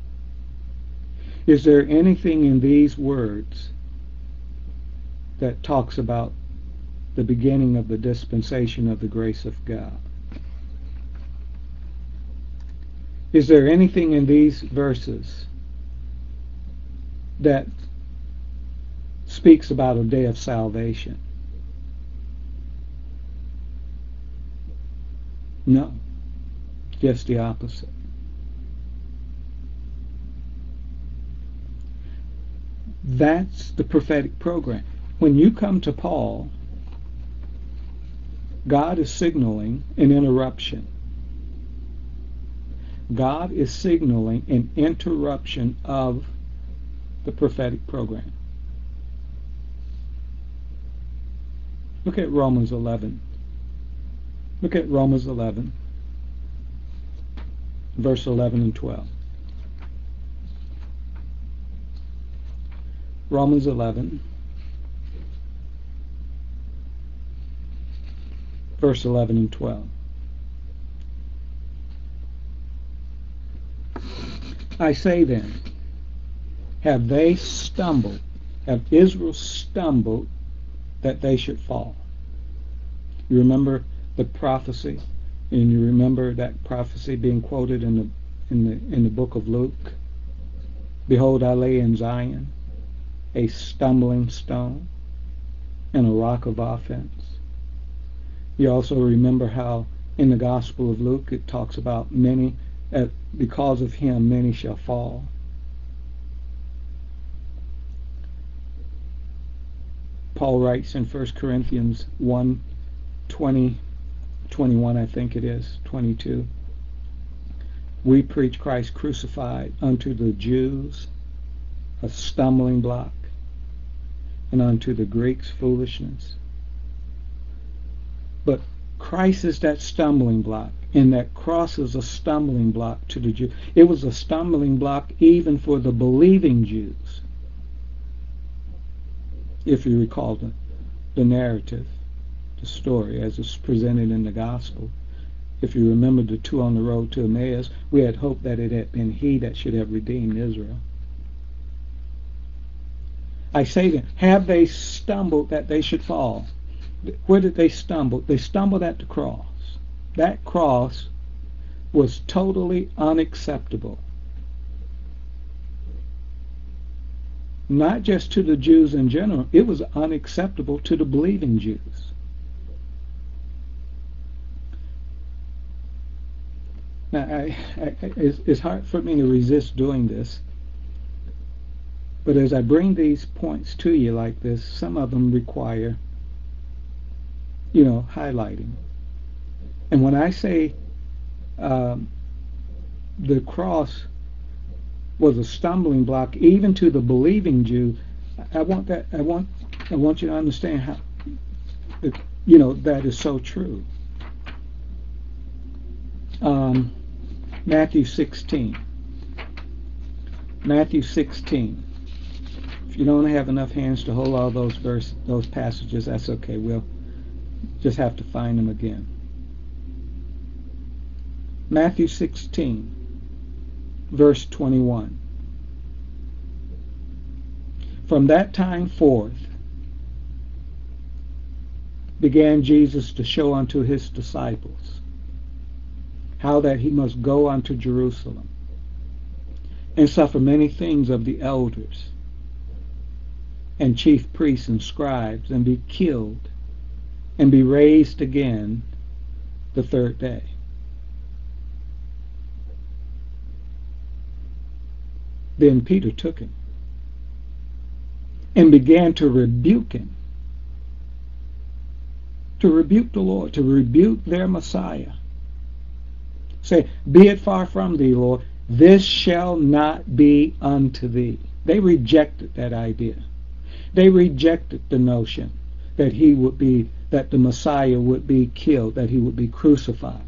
Speaker 1: Is there anything in these words that talks about the beginning of the dispensation of the grace of God? Is there anything in these verses that speaks about a day of salvation? No. Just the opposite. That's the prophetic program. When you come to Paul, God is signaling an interruption. God is signaling an interruption of the prophetic program. Look at Romans eleven. Look at Romans eleven, verse eleven and twelve. Romans eleven, verse eleven and twelve. I say then, have they stumbled, have Israel stumbled that they should fall? You remember the prophecy, and you remember that prophecy being quoted in the in the in the book of Luke. Behold, I lay in Zion a stumbling stone and a rock of offense. You also remember how in the Gospel of Luke it talks about many, uh, because of him many shall fall. Paul writes in First Corinthians one, twenty, twenty-one, I think it is, twenty-two. We preach Christ crucified, unto the Jews a stumbling block, and unto the Greeks foolishness. But Christ is that stumbling block, and that cross is a stumbling block to the Jews. It was a stumbling block even for the believing Jews. If you recall the, the narrative, the story as it's presented in the gospel. If you remember the two on the road to Emmaus, we had hoped that it had been he that should have redeemed Israel. I say then, have they stumbled that they should fall? Where did they stumble? They stumbled at the cross. That cross was totally unacceptable. Not just to the Jews in general, it was unacceptable to the believing Jews. Now, I, I, it's, it's hard for me to resist doing this, but as I bring these points to you like this, some of them require, you know, highlighting. And when I say um, the cross was a stumbling block even to the believing Jew, I want that. I want. I want you to understand how, you know, that is so true. Um, Matthew sixteen. Matthew sixteen. If you don't have enough hands to hold all those verse, those passages, that's okay. We'll just have to find them again. Matthew sixteen, verse twenty-one. From that time forth began Jesus to show unto his disciples how that he must go unto Jerusalem and suffer many things of the elders and chief priests and scribes, and be killed, and be raised again the third day. Then Peter took him and began to rebuke him, to rebuke the Lord, to rebuke their Messiah. Say, be it far from thee, Lord, this shall not be unto thee. They rejected that idea. They rejected the notion that he would be, that the Messiah would be killed, that he would be crucified.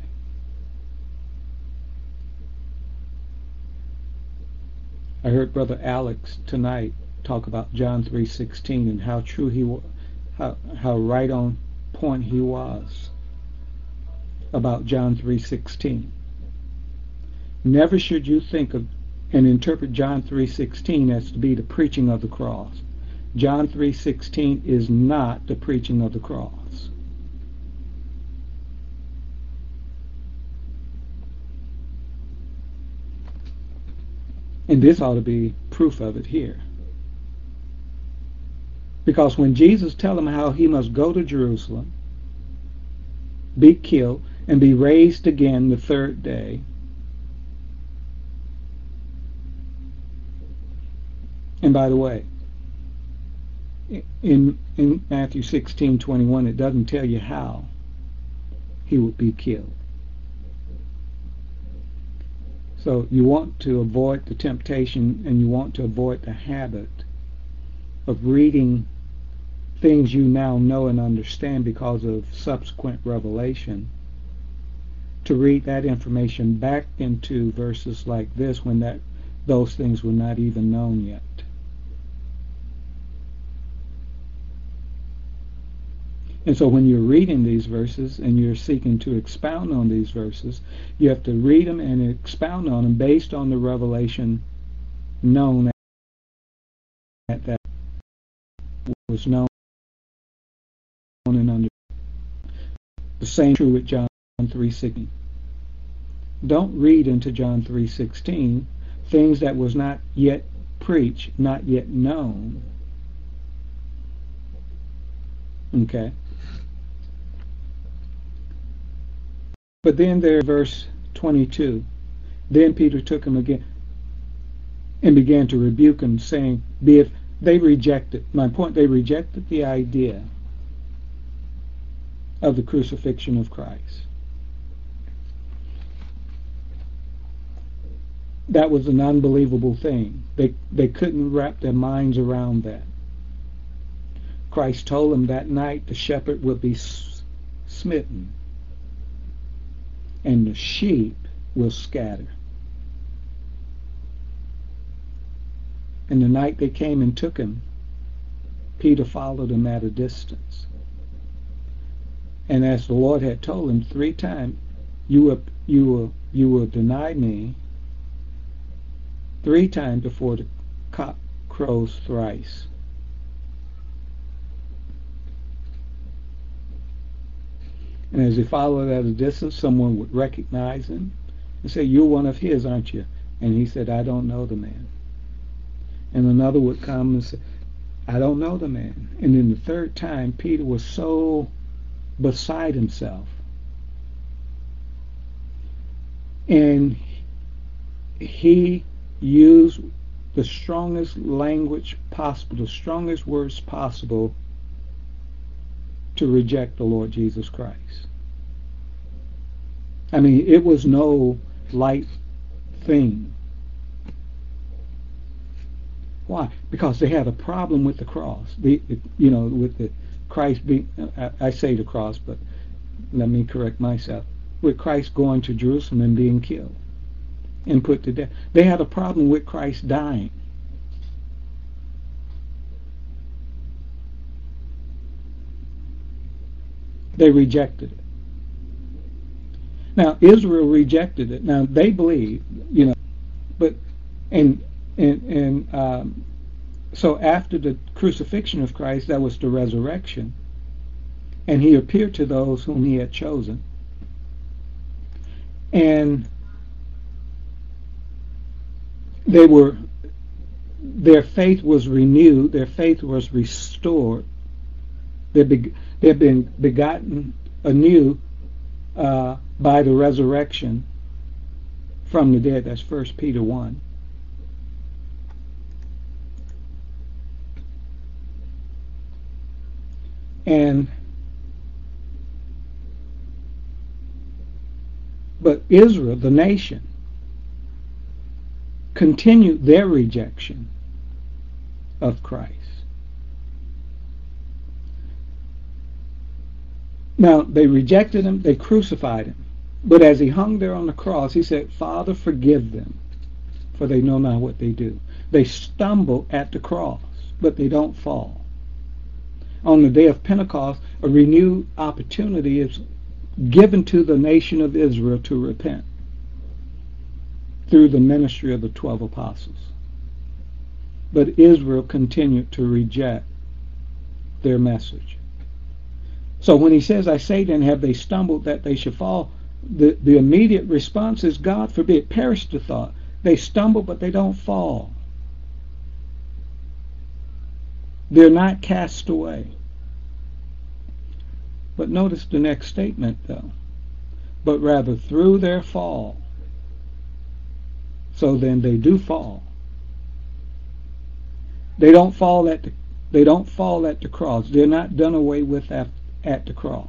Speaker 1: I heard Brother Alex tonight talk about John three sixteen and how true he was, how, how right on point he was about John three sixteen. Never should you think of and interpret John three sixteen as to be the preaching of the cross. John three sixteen is not the preaching of the cross. And this ought to be proof of it here. Because when Jesus tells him how he must go to Jerusalem, be killed, and be raised again the third day, and by the way, in in Matthew sixteen twenty-one, it doesn't tell you how he would be killed. So you want to avoid the temptation, and you want to avoid the habit of reading things you now know and understand because of subsequent revelation to read that information back into verses like this when that those things were not even known yet. And so when you're reading these verses and you're seeking to expound on these verses, you have to read them and expound on them based on the revelation known at that was known and understood. The same true with John three sixteen. Don't read into John three sixteen things that was not yet preached, not yet known. Okay. But then there, verse twenty-two, then Peter took him again and began to rebuke him, saying, "Be it they rejected." My point: they rejected the idea of the crucifixion of Christ. That was an unbelievable thing. They they couldn't wrap their minds around that. Christ told them that night the shepherd would be smitten and the sheep will scatter. And the night they came and took him, Peter followed him at a distance. And as the Lord had told him three times, you will, you will, you will deny me three times before the cock crows thrice. And as he followed at a distance, someone would recognize him and say, "You're one of his, aren't you?" And he said, "I don't know the man." And another would come and say, "I don't know the man." And then the third time, Peter was so beside himself. And he used the strongest language possible, the strongest words possible to reject the Lord Jesus Christ. I mean, it was no light thing. Why? Because they had a problem with the cross. The, you know, with the Christ being, I, I say the cross, but let me correct myself. With Christ going to Jerusalem and being killed and put to death. They had a problem with Christ dying. They rejected it. Now Israel rejected it. Now they believe, you know, but and and and um, so after the crucifixion of Christ, that was the resurrection, and he appeared to those whom he had chosen, and they were, their faith was renewed, their faith was restored. They be, they've been begotten anew uh, by the resurrection from the dead. That's First Peter one. And but Israel, the nation, continued their rejection of Christ. Now, they rejected him, they crucified him. But as he hung there on the cross, he said, "Father, forgive them, for they know not what they do." They stumble at the cross, but they don't fall. On the day of Pentecost, a renewed opportunity is given to the nation of Israel to repent through the ministry of the twelve apostles. But Israel continued to reject their message. So when he says, "I say then, have they stumbled that they should fall?" The, the immediate response is, God forbid. Perish the thought. They stumble, but they don't fall. They're not cast away. But notice the next statement, though. But rather through their fall. So then they do fall. They don't fall at the, they don't fall at the cross. They're not done away with at, at the cross.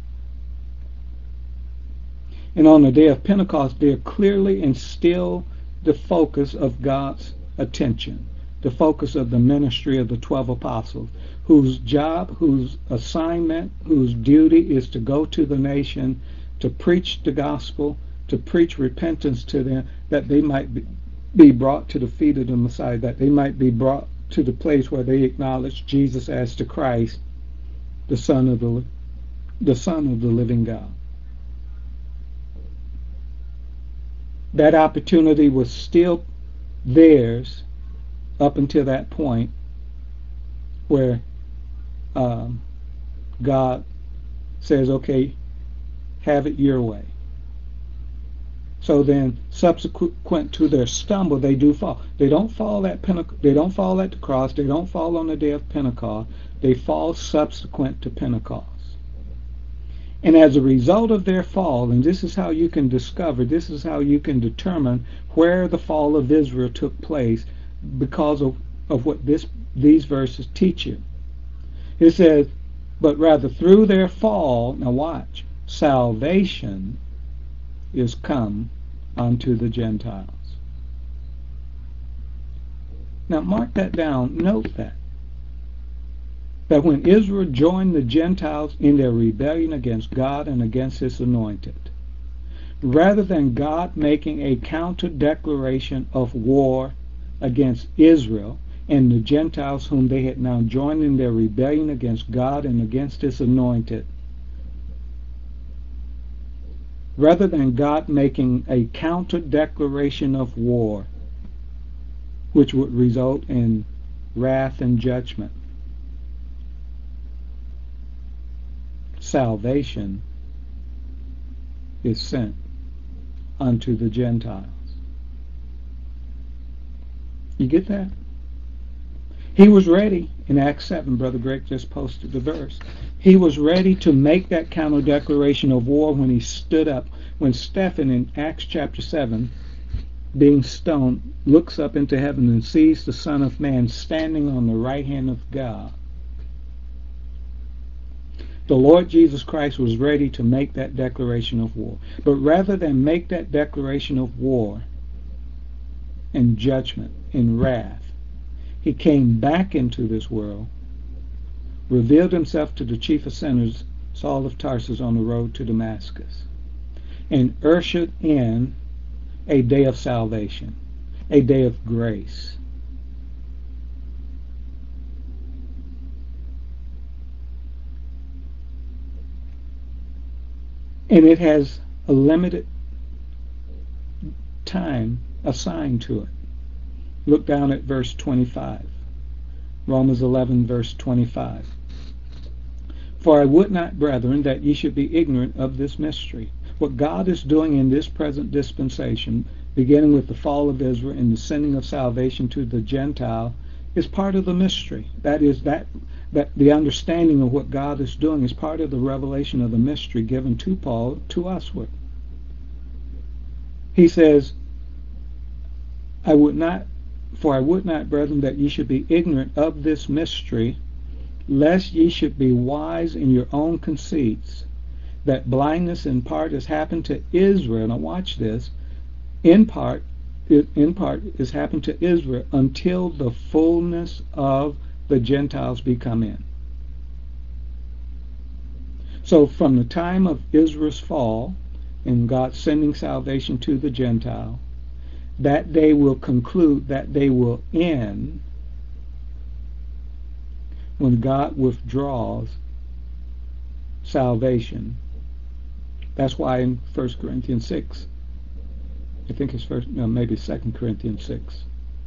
Speaker 1: And on the day of Pentecost, they're clearly and still the focus of God's attention, the focus of the ministry of the twelve apostles, whose job, whose assignment, whose duty is to go to the nation, to preach the gospel, to preach repentance to them, that they might be, be brought to the feet of the Messiah, that they might be brought to the place where they acknowledge Jesus as the Christ, the Son of the the Son of the living God. That opportunity was still theirs up until that point where um, God says, okay, have it your way. So then, subsequent to their stumble, they do fall. They don't fall at Pentecost. They don't fall at the cross. They don't fall on the day of Pentecost. They fall subsequent to Pentecost. And as a result of their fall, and this is how you can discover, this is how you can determine where the fall of Israel took place, because of, of what this these verses teach you. It says, but rather through their fall, now watch, salvation is come unto the Gentiles. Now mark that down, note that. That when Israel joined the Gentiles in their rebellion against God and against His anointed, rather than God making a counter declaration of war against Israel and the Gentiles whom they had now joined in their rebellion against God and against His anointed, rather than God making a counter declaration of war, which would result in wrath and judgment, salvation is sent unto the Gentiles. You get that? He was ready in Acts seven. Brother Greg just posted the verse. He was ready to make that counter declaration of war when he stood up. When Stephen in Acts chapter seven, being stoned, looks up into heaven and sees the Son of Man standing on the right hand of God. The Lord Jesus Christ was ready to make that declaration of war. But rather than make that declaration of war and judgment and wrath, He came back into this world, revealed Himself to the chief of sinners, Saul of Tarsus, on the road to Damascus, and ushered in a day of salvation, a day of grace. And it has a limited time assigned to it. Look down at verse twenty-five. Romans eleven, verse twenty-five. For I would not, brethren, that ye should be ignorant of this mystery. What God is doing in this present dispensation, beginning with the fall of Israel and the sending of salvation to the Gentile, is part of the mystery. That is, that, that the understanding of what God is doing is part of the revelation of the mystery given to Paul, to us. He says, I would not, for I would not, brethren, that ye should be ignorant of this mystery, lest ye should be wise in your own conceits, that blindness in part has happened to Israel. Now watch this. In part, in part is happened to Israel until the fullness of the Gentiles be come in. So from the time of Israel's fall and God sending salvation to the Gentile, that day will conclude, that day will end when God withdraws salvation. That's why in First Corinthians six, I think it's first, no, maybe Second Corinthians six.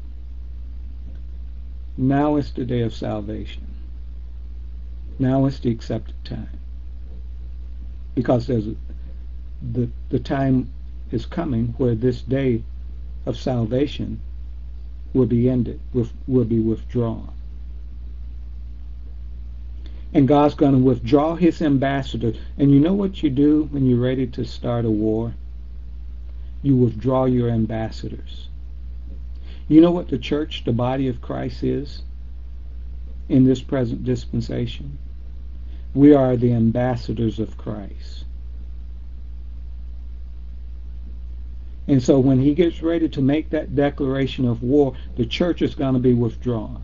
Speaker 1: Now is the day of salvation. Now is the accepted time. Because there's a, the the time is coming where this day of salvation will be ended, will, will be withdrawn. And God's going to withdraw His ambassador. And you know what you do when you're ready to start a war? You withdraw your ambassadors. You know what the church, the body of Christ, is in this present dispensation? We are the ambassadors of Christ. And so when He gets ready to make that declaration of war, the church is going to be withdrawn.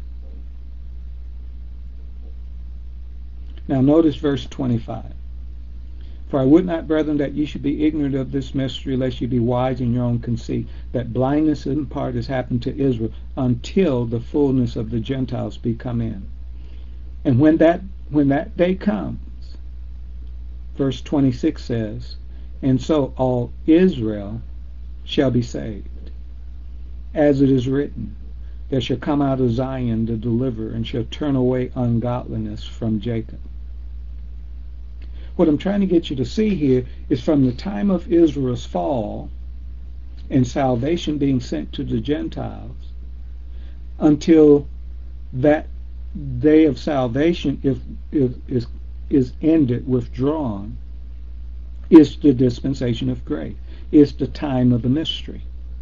Speaker 1: Now notice verse twenty-five. For I would not, brethren, that ye should be ignorant of this mystery, lest ye be wise in your own conceit, that blindness in part has happened to Israel, until the fullness of the Gentiles be come in. And when that when that day comes, verse twenty-six says, and so all Israel shall be saved. As it is written, there shall come out of Zion the deliverer, and shall turn away ungodliness from Jacob. What I'm trying to get you to see here is from the time of Israel's fall and salvation being sent to the Gentiles until that day of salvation if, if, is, is ended, withdrawn, is the dispensation of grace. It's the time of the mystery.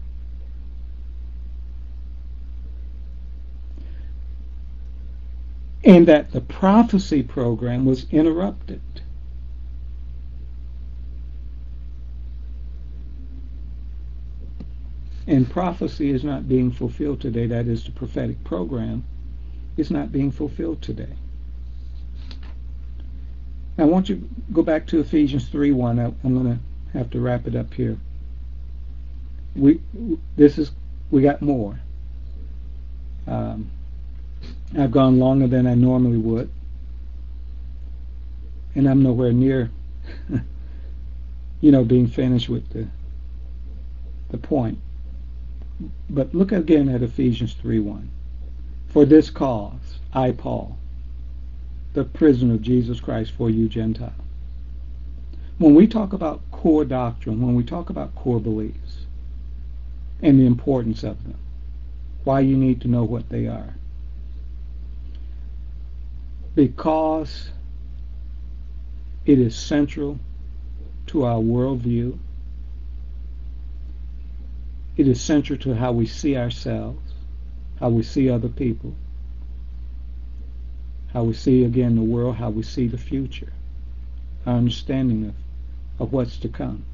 Speaker 1: And that the prophecy program was interrupted. And prophecy is not being fulfilled today. That is, the prophetic program is not being fulfilled today. Now, I want you to go back to Ephesians three one. I, I'm going to have to wrap it up here. We this is we got more. Um, I've gone longer than I normally would, and I'm nowhere near, you know, being finished with the the point. But look again at Ephesians three one. For this cause, I, Paul, the prisoner of Jesus Christ for you Gentiles. When we talk about core doctrine, when we talk about core beliefs, and the importance of them, why you need to know what they are. Because it is central to our worldview. It is central to how we see ourselves, how we see other people, how we see, again, the world, how we see the future, our understanding of, of what's to come.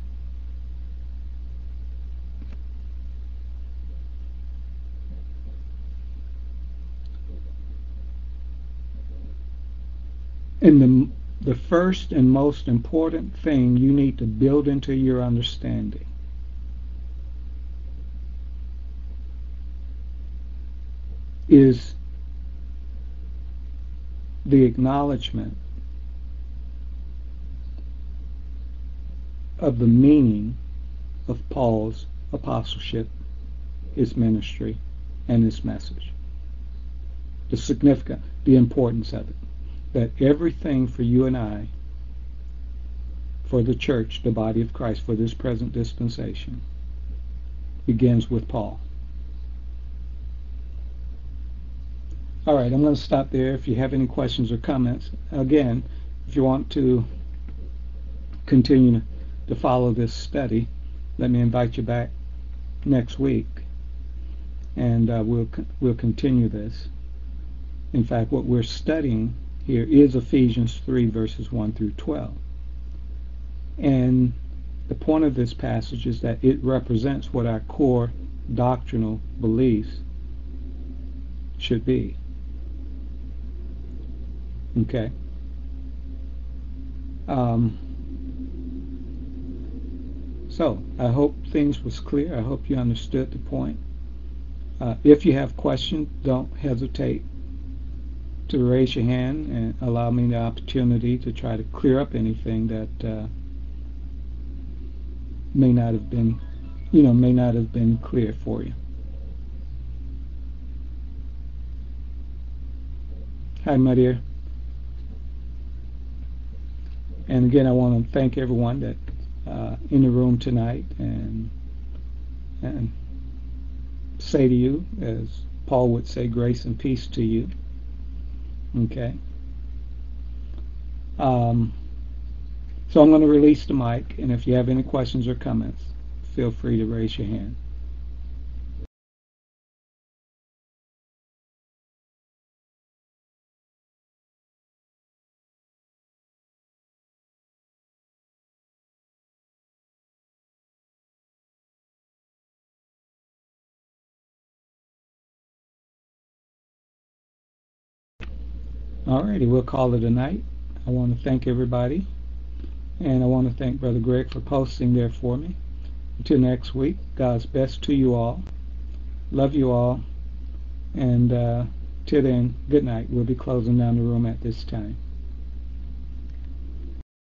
Speaker 1: And the, the first and most important thing you need to build into your understanding is the acknowledgement of the meaning of Paul's apostleship, his ministry, and his message. The significance, the importance of it. That everything for you and I, for the church, the body of Christ, for this present dispensation, begins with Paul. All right, I'm going to stop there. If you have any questions or comments, again, if you want to continue to follow this study, let me invite you back next week, and uh, we'll we'll continue this. In fact, what we're studying here is Ephesians three, verses one through twelve. And the point of this passage is that it represents what our core doctrinal beliefs should be. Okay. Um, so, I hope things was clear. I hope you understood the point. Uh, if you have questions, don't hesitate to raise your hand and allow me the opportunity to try to clear up anything that uh, may not have been, you know, may not have been clear for you. Hi, my dear. And again, I want to thank everyone that uh, in the room tonight, and and say to you, as Paul would say, grace and peace to you. Okay. Um, so I'm going to release the mic, and if you have any questions or comments, feel free to raise your hand. Alrighty, we'll call it a night. I want to thank everybody And I want to thank Brother Greg for posting there for me. Until next week, God's best to you all. Love you all. And uh, till then, good night. We'll be closing down the room at this time.